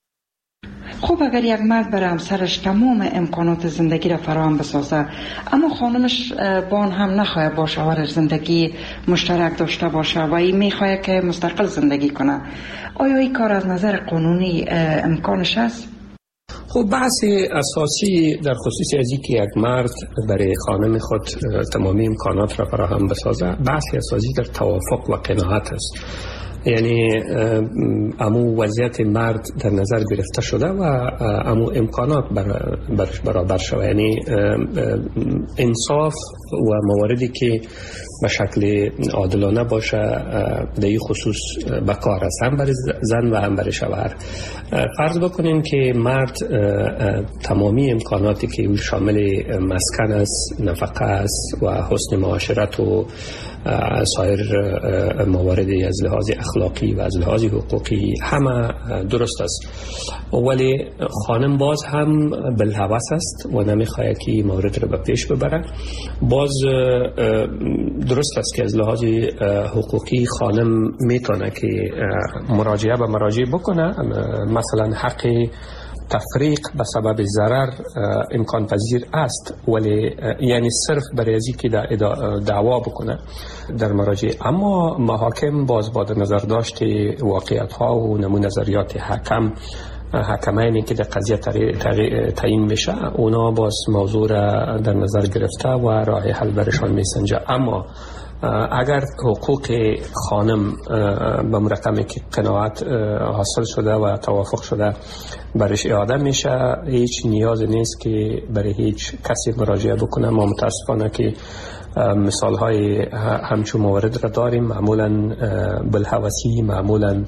خب اگر یک مرد برای همسرش تمام امکانات زندگی را فراهم بسازه اما خانمش با آن هم نخواهد با شوهرش زندگی مشترک داشته باشه و این میخواهد که مستقل زندگی کنه، آیا این کار از نظر قانونی امکانش است؟ خب بحث اساسی در خصوص از اینکه یک مرد برای خانم خود تمامی امکانات را فراهم بسازه بحث اساسی در توافق و قناعت است. یعنی امو وضعیت مرد در نظر گرفته شده و امو امکانات بر برش برابر شده، یعنی انصاف و مواردی که به شکل عادلانه باشه در این خصوص به کار است، هم برای زن و هم برای شوهر. فرض بکنیم که مرد تمامی امکاناتی که شامل مسکن است، نفقه است و حسن معاشرت و سایر مواردی از لحاظ اخلاقی و از لحاظ حقوقی همه درست است، ولی خانم باز هم بالهوس است و نمیخواهد که مورد رو به پیش ببره. باز درست است که از لحاظ حقوقی خانم میتونه که مراجعه به مراجع بکنه، مثلا حق تفریق به سبب ضرر امکان پذیر است، ولی یعنی صرف برای ازی که دعوا بکنه در مراجع. اما محاکم باز با نظر داشت واقعیت ها و نمون نظریات حکم حکمینی که در قضیه تعیین میشه اونا باز موضوع را در نظر گرفته و راه حل برشان میسنجه. اما اگر حقوق خانم به مرقمی که قناعت حاصل شده و توافق شده برش اعاده میشه، هیچ نیاز نیست که برای هیچ کسی مراجعه بکنه. ما متاسفانه که مثال های همچون موارد را داریم، معمولا بالهوسی، معمولا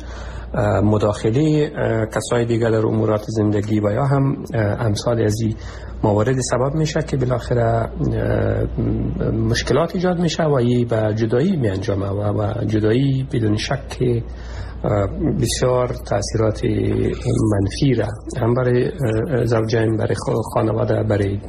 مداخله کسای دیگر در امورات زندگی و یا هم امثال از این موارد سبب میشه که بالاخره مشکلات ایجاد میشه و این به جدایی می انجامه و جدایی بدون شک بسیار تاثیرات منفی را هم برای زوجین، برای خانواده، برای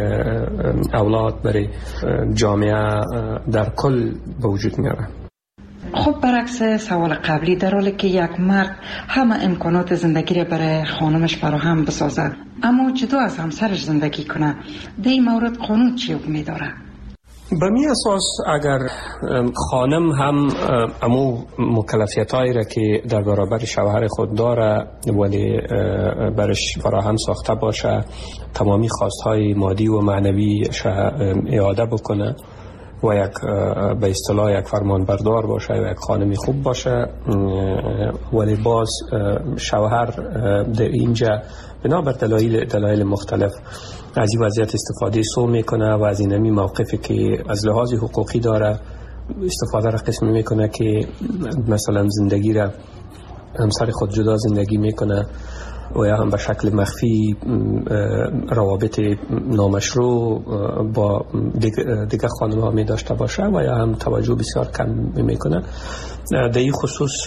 اولاد، برای جامعه در کل به وجود میاره. خب برعکس سوال قبلی، در حالی که یک مرد همه امکانات زندگی را برای خانمش فراهم بسازد اما جدا از همسرش زندگی کنه، در این مورد قانون چی حکمی داره؟ به می اساس اگر خانم هم امو مکلفیت هایی را که در برابر شوهر خود داره ولی برش فراهم ساخته باشه، تمامی خواست های مادی و معنوی اعاده بکنه و یک به اصطلاح یک فرمان بردار باشه و یک خانمی خوب باشه، ولی باز شوهر در اینجا بنابر دلایل دلایل مختلف از این وضعیت استفاده سو میکنه و از اینمی موقفی که از لحاظ حقوقی داره استفاده را قسمی میکنه که مثلا زندگی را همسر خود جدا زندگی میکنه و یا هم به شکل مخفی روابط نامشروع با دیگه خانم ها می داشته باشه و یا هم توجه بسیار کم میکنه. در این خصوص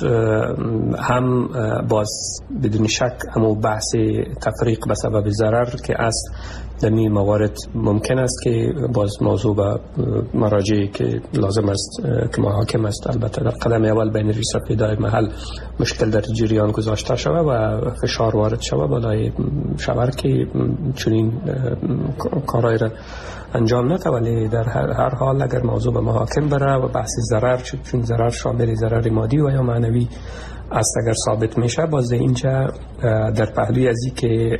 هم باز بدون شک همو بحث تفریق به سبب ضرر که است در این موارد ممکن است که باز موضوع به مراجعی که لازم است که محاکم است البته در قدم اول بین رئیس فیدای محل مشکل در جریان گذاشته شده و فشار وارد شده بالای شوهر که چنین کارهای را انجام نده، ولی در هر حال اگر موضوع به محاکم بره و بحث ضرر چون ضرر شامل ضرر مادی و یا معنوی است اگر ثابت میشه، باز اینجا در پهلوی ازی که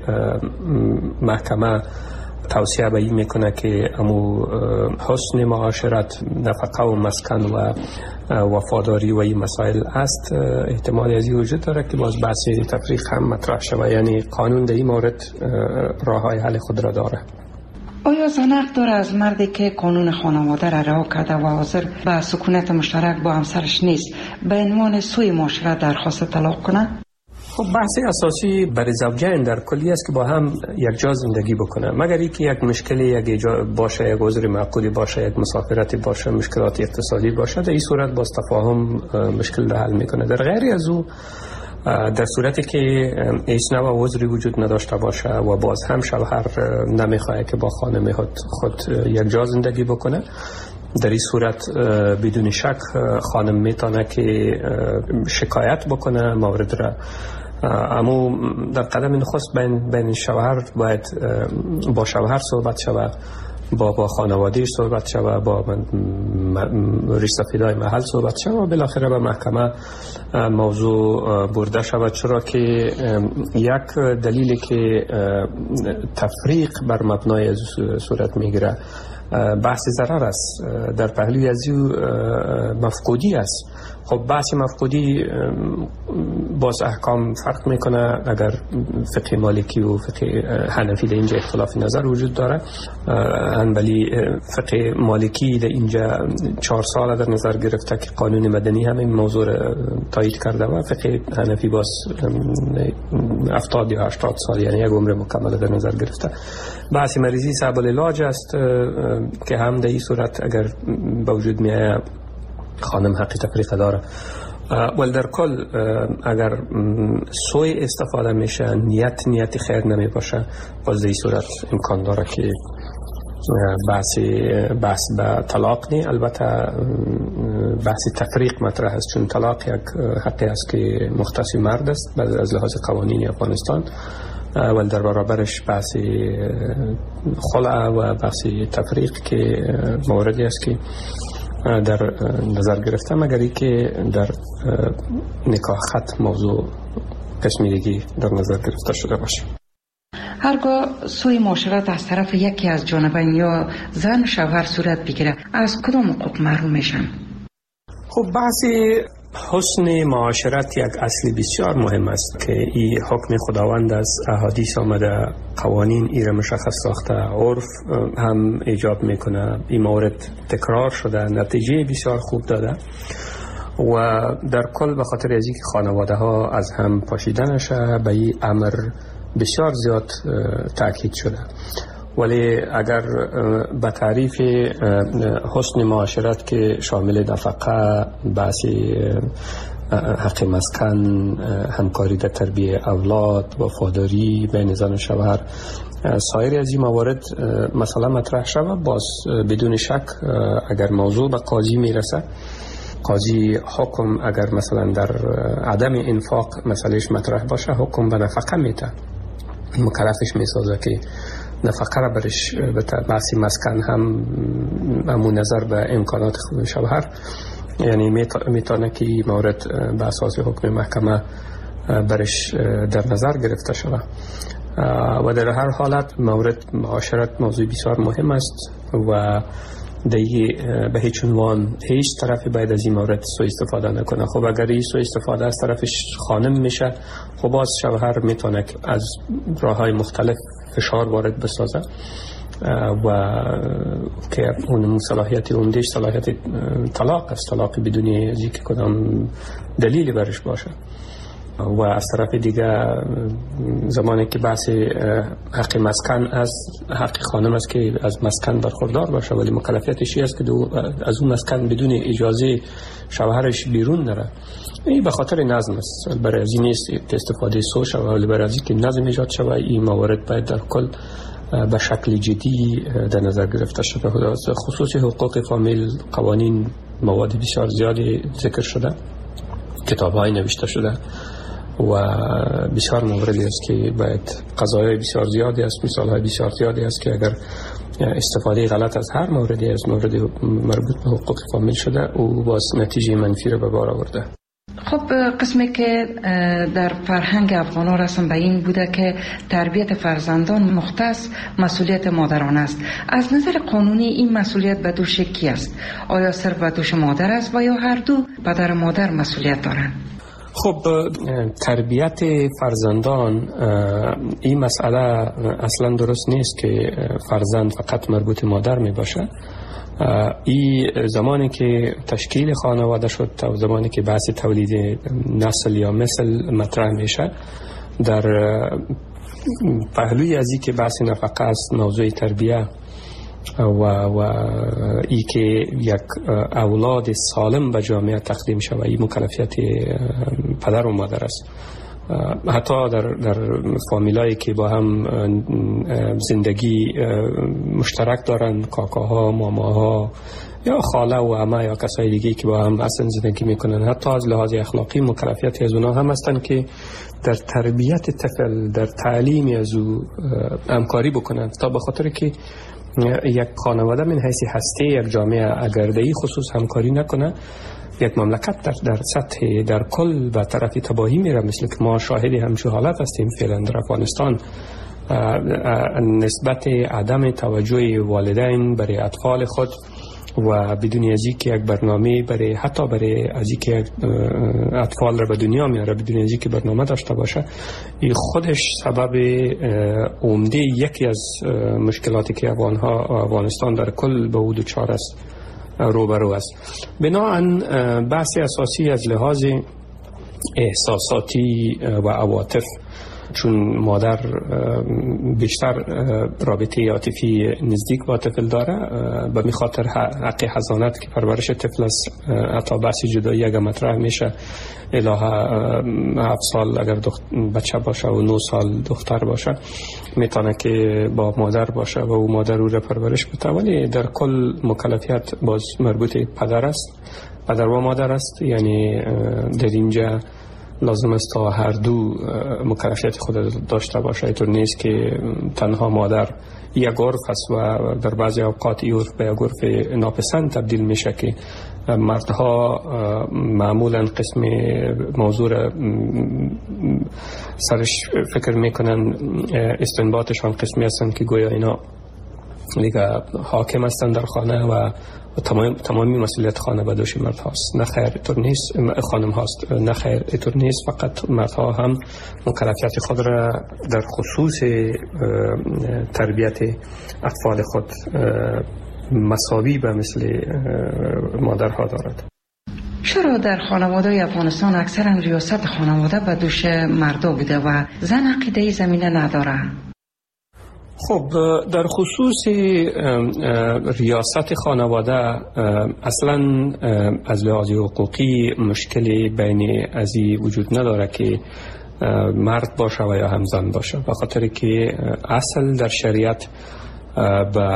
محکمه توصیه به این میکنه که امو حسن معاشرت، نفقه و مسکن و وفاداری و این مسائل است، احتمال ازی وجود داره که باز بحث تفریق هم مطرح شود. یعنی قانون در این مورد راه های حل خود را داره. آیا زن حق داره از مردی که قانون خانواده را رها کرده و حاضر به سکونت مشترک با همسرش نیست به عنوان سوی معاشرت درخواست طلاق کنه؟ خب بحث اساسی برای زوجین در کلی است که با هم یک جا زندگی بکنه، مگر اینکه یک مشکلی یک باشه، یک عذر معقولی باشه، یک مسافرتی باشه، مشکلات اقتصادی باشه، در این صورت باز تفاهم مشکل را حل میکنه. در غیر از او در صورتی که هیچ نوع عذری وجود نداشته باشه و باز هم شوهر نمیخواد که با خانم خود, خود یک جا زندگی بکنه، در این صورت بدون شک خانم میتونه که شکایت بکنه مورد را. اما در قدم نخست بین, بین شوهر باید با شوهر صحبت شود، با با خانوادهش صحبت شود، با رئیس فیدای محل صحبت شود و بالاخره به محکمه موضوع برده شود، چرا که یک دلیلی که تفریق بر مبنای صورت میگیره بحث ضرر است، در پهلوی از او مفقودی است. خب بحث مفقودی باز احکام فرق میکنه، اگر فقه مالکی و فقه حنفی در اینجا اختلاف نظر وجود داره، ولی فقه مالکی در اینجا چهار سال در نظر گرفته که قانون مدنی همین موضوع تایید کرده و فقه حنفی باز هفتاد یا هشتاد سال، یعنی یک عمر مکمل در نظر گرفته. بحث مریضی صعب العلاج است که هم در این صورت اگر با وجود میاد خانم حقی تفریق داره. ولی در کل اگر سوی استفاده میشه، نیت نیت خیر نمی باشه، باز در این صورت امکان داره که بحث بحث به طلاق نی. البته بحث تفریق مطرح است، چون طلاق یک حقی است که مختص مرد است از لحاظ قوانین افغانستان، ولی در برابرش بحث خلع و بحث تفریق که موردی است که در نظر گرفته، مگر ای که در نکاح خط موضوع قسمی دیگی در نظر گرفته شده باشه. هرگاه سوی معاشرت از طرف یکی از جانبین یا زن شوهر صورت بگیره، از کدام حقوق محروم میشن؟ خب بحث حسن معاشرت یک اصل بسیار مهم است که این حکم خداوند است، احادیث آمده، قوانین ای را مشخص ساخته، عرف هم ایجاب میکنه، این مورد تکرار شده، نتیجه بسیار خوب داده و در کل به خاطر از اینکه خانواده ها از هم پاشیده نشه به این امر بسیار زیاد تاکید شده. ولی اگر به تعریف حسن معاشرت که شامل نفقه، بحث حق مسکن، همکاری در تربیت اولاد، وفاداری بین زن و شوهر، سایر از این موارد مثلا مطرح شود، باز بدون شک اگر موضوع به قاضی میرسه، قاضی حکم اگر مثلا در عدم انفاق مسئلهش مطرح باشه، حکم به نفقه میده، مکلفش میسازه که نفقه را برش بحثی مسکن هم همون نظر به امکانات شوهر، یعنی میتونه که مورد به اساس حکم محکمه برش در نظر گرفته شده و در هر حالت مورد معاشرت موضوع بسیار مهم است و دیگه به هیچ عنوان هیچ طرفی باید از این مورد سوء استفاده نکنه. خب اگر این سوء استفاده از طرفش خانم میشه، خب باز شوهر میتونه از راههای مختلف فشار وارد بسازه و که اون صلاحیت عمدهش صلاحیت طلاق است، طلاق بدون از اینکه کدام دلیلی برش باشه. و از طرف دیگه زمانی که بحث حق مسکن است، حق خانم است که از مسکن برخوردار باشه، ولی مکلفیتش است که از اون مسکن بدون اجازه شوهرش بیرون نره. این به خاطر نظم است، برای از این نیست که استفاده سو شود، ولی برای از این که نظم ایجاد شود این موارد باید در کل به شکل جدی در نظر گرفته شده. خصوصی حقوق فامیل قوانین مواد بسیار زیادی ذکر شده، کتاب‌های نوشته شده و بسیار موردی است که باید قضایای بسیار زیادی است، مثال‌های بسیار زیادی است که اگر استفاده غلط از هر موردی از مورد مربوط به حقوق فامیل شده او باز نتیجه منفی را به بار آورده. خب قسمی که در فرهنگ افغان‌ها رسم به این بوده که تربیت فرزندان مختص مسئولیت مادران است. از نظر قانونی این مسئولیت به دوش کی است؟ آیا صرف به دوش مادر است و یا هر دو پدر و مادر مسئولیت دارند؟ خب تربیت فرزندان این مسئله اصلا درست نیست که فرزند فقط مربوط مادر می باشه. این زمانی که تشکیل خانواده شد تا زمانی که بحث تولید نسل یا مثل مطرح میشه، در پهلوی از این که بحث نفقه است، موضوع تربیه و و ای که یک اولاد سالم به جامعه تقدیم شود، این مکلفیت پدر و مادر است. حتی در در فامیلایی که با هم زندگی مشترک دارن، کاکاها، ماماها یا خاله و عمه یا کسای دیگه که با هم اصلا زندگی میکنن، حتی از لحاظ اخلاقی مکلفیتی از اونها هم هستن که در تربیت طفل، در تعلیم از او همکاری بکنن، تا به خاطر که یک خانواده من حیث هسته یک جامعه اگر در این خصوص همکاری نکنه، یک مملکت در در سطح در کل به طرف تباهی میره، مثل که ما شاهدی همچون حالت هستیم فعلا در افغانستان. نسبت عدم توجه والدین برای اطفال خود و بدون از اینکه یک برنامه برای حتی برای از اینکه اطفال را به دنیا میاره بدون از اینکه برنامه داشته باشه، این خودش سبب عمده یکی از مشکلاتی که افغانها افغانستان در کل به او دچار است روبرو است. بنابراین بحث اساسی از لحاظ احساساتی و عواطف، چون مادر بیشتر رابطه عاطفی نزدیک با طفل داره، به می خاطر حق حضانت که پرورش طفل است، حتی بحث جدایی اگر مطرح میشه الهه هفت سال اگر بچه باشه و نه سال دختر باشه میتونه که با مادر باشه و او مادر او را پرورش بده، ولی در کل مکلفیت باز مربوط پدر است، پدر و مادر است. یعنی در اینجا لازم است تا هر دو مکلفیت خود داشته باشه. اینطور نیست که تنها مادر یک عرف است و در بعضی اوقات این عرف به یک عرف ناپسند تبدیل میشه که مردها معمولا قسم موضوع سرش فکر میکنن، استنباطشان قسمی هستند که گویا اینا دیگه حاکم هستن در خانه و تمام تمامی مسئولیت خانه به دوش مرد هاست. نه خیر، اینطور نیست. خانم هاست. نه خیر، اینطور نیست. فقط مردها هم مکلفیت خود را در خصوص تربیت اطفال خود مساوی به مثل مادرها دارد. چرا در خانواده افغانستان اکثرا ریاست خانواده به دوش مردا بوده و زن عقیده زمینه نداره؟ خب در خصوص ریاست خانواده اصلا از لحاظ حقوقی مشکلی بین ازی وجود نداره که مرد باشه و یا هم زن باشه، به خاطر که اصل در شریعت به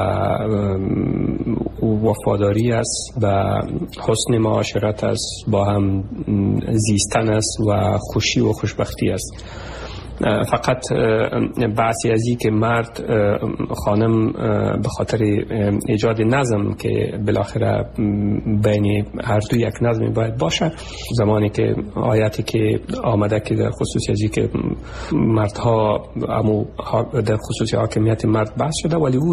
وفاداری است، به حسن معاشرت است، با هم زیستن است و خوشی و خوشبختی است. فقط بحثی از این که مرد خانم به خاطر ایجاد نظم که بالاخره بین هر دو یک نظمی باید باشه، زمانی که آیاتی که آمده که در خصوصی از این که مردها امو در خصوصی حاکمیت مرد بحث شده، ولی او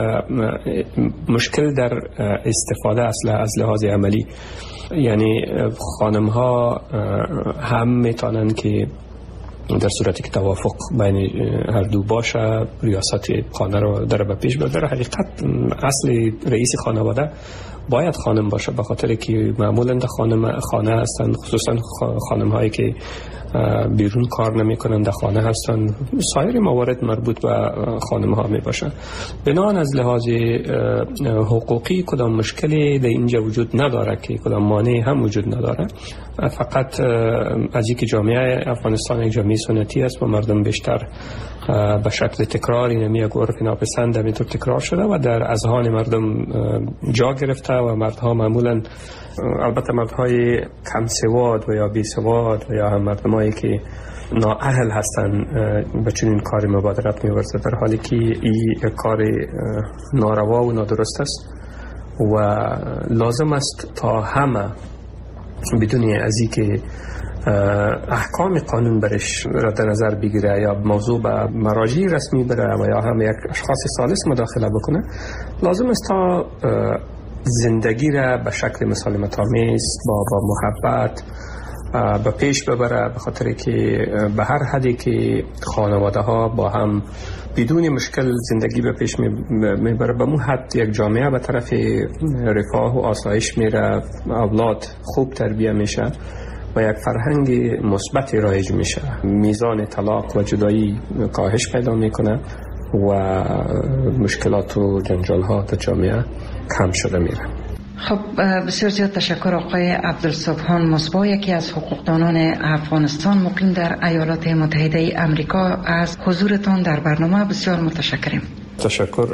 مشکل در استفاده اصلا از لحاظ عملی، یعنی خانم ها هم میتونن که در صورتی که توافق بین هر دو باشه ریاست خانه رو در به پیش ببره. حقیقت اصل رئیس خانواده باید خانم باشه، به خاطر که معمولا در خانم خانه هستن، خصوصا خانم هایی که بیرون کار نمی کنند در خانه هستن. سایر موارد مربوط به خانم ها می باشه. بنابراین از لحاظ حقوقی کدام مشکلی در اینجا وجود نداره که کدام مانعی هم وجود نداره. فقط از اینکه جامعه افغانستان یک جامعه سنتی است و مردم بیشتر به شکل تکراری نمی یک عرف ناپسند همینطور تکرار شده و در اذهان مردم جا گرفته و مردها معمولا، البته مردهای کم سواد و یا بی سواد و یا هم مردمایی که نااهل هستن به چنین کاری مبادرت می‌ورزه، در حالی که این کار ناروا و نادرست است و لازم است تا همه بدون از اینکه احکام قانون برش را در نظر بگیره یا موضوع به مراجع رسمی بره و یا هم یک اشخاص ثالث مداخله بکنه، لازم است تا زندگی را به شکل مسالمت آمیز با با محبت به پیش ببره، به خاطر که به هر حدی که خانواده ها با هم بدون مشکل زندگی به پیش میبره، به مو حد یک جامعه به طرف رفاه و آسایش میره، اولاد خوب تربیه میشه و یک فرهنگ مثبت رایج میشه، میزان طلاق و جدایی کاهش پیدا میکنه و مشکلات و جنجال ها در جامعه کم شده میره. خب بسیار زیاد تشکر آقای عبدالصبحان مصباح، یکی از حقوقدانان افغانستان مقیم در ایالات متحده امریکا، از حضورتان در برنامه بسیار متشکریم. تشکر.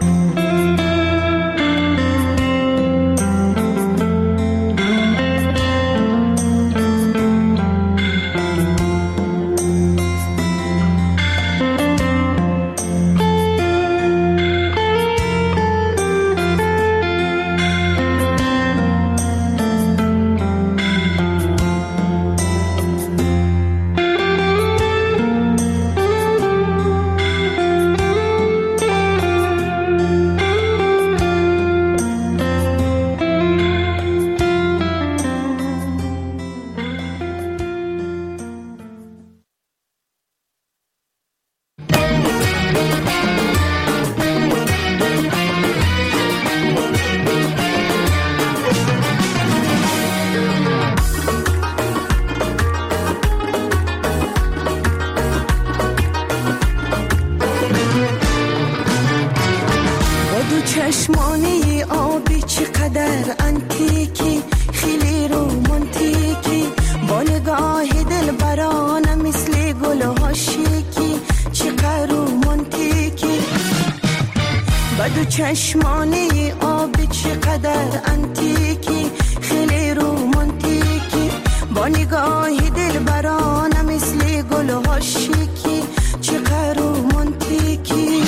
چشمانی آبی چقدر انتیکی، خیلی رومانتیکی، با نگاه دل برانه مثل گل هاشیکی، چقدر رومانتیکی. بدو چشمانی آبی چقدر انتیکی، خیلی رومانتیکی، با نگاه دل برانه مثل گل هاشیکی، چقدر رومانتیکی.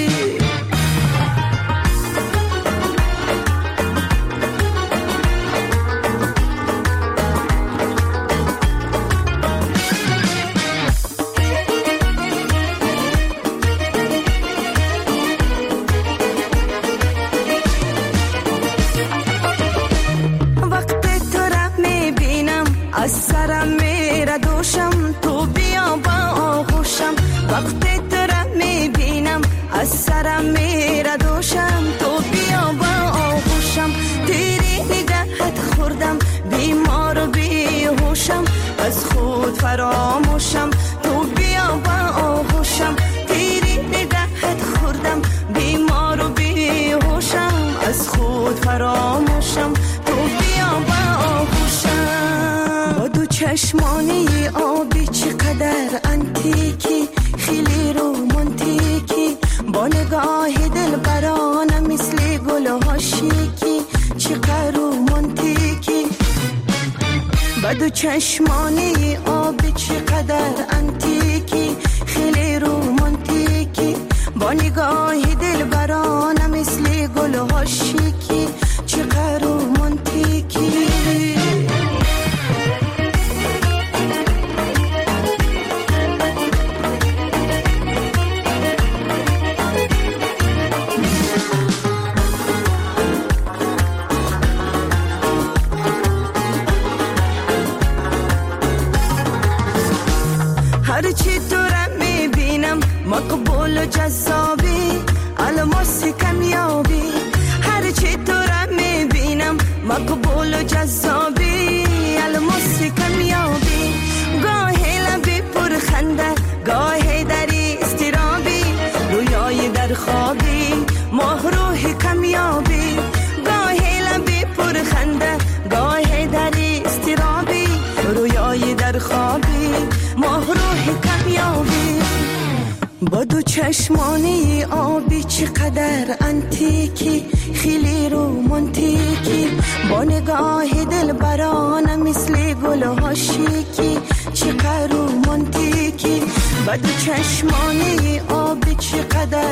از سرم میره دوشم، تو بیا با آغوشم. وقتی تو را میبینم از سرم میره دوشم، تو بیا با آغوشم. تیری نگهت خوردم بیمار و بیهوشم، از خود فراموشم. تو بیا با آغوشم. تیری نگهت خوردم بیمار و بیهوشم، از خود فراموشم. تو بیا با آغوشم. دو چشمانی آبی چقدر انتیکی، خیلی رومانتیکی، با نگاه دل برانه مثل گل هاشیکی، چقدر رومانتیکی. با دو چشمانی آبی چقدر انتیکی، خیلی نگاه دل برانم مثل گل ها شیکی چقدر رومانتیکی هرچی تو را میبینم مقبول و جذابی الماس کمیابی هرچی تو را میبینم مقبول و جذابی الماس کمیابی گاهی لبی پر خنده گاهی دری استرابی رویای در خوابی ماه روح کمیابی گاهی لبی پر خنده گاهی دری استرابی رویای در خوابی ماه روح کمیابی با دو چشمانی آبی چقدر انتیکی خیلی رومانتیکی با نگاه دل برانم مثل گل ها شیکی چقدر رومانتیکی با دو چشمانی آبی چقدر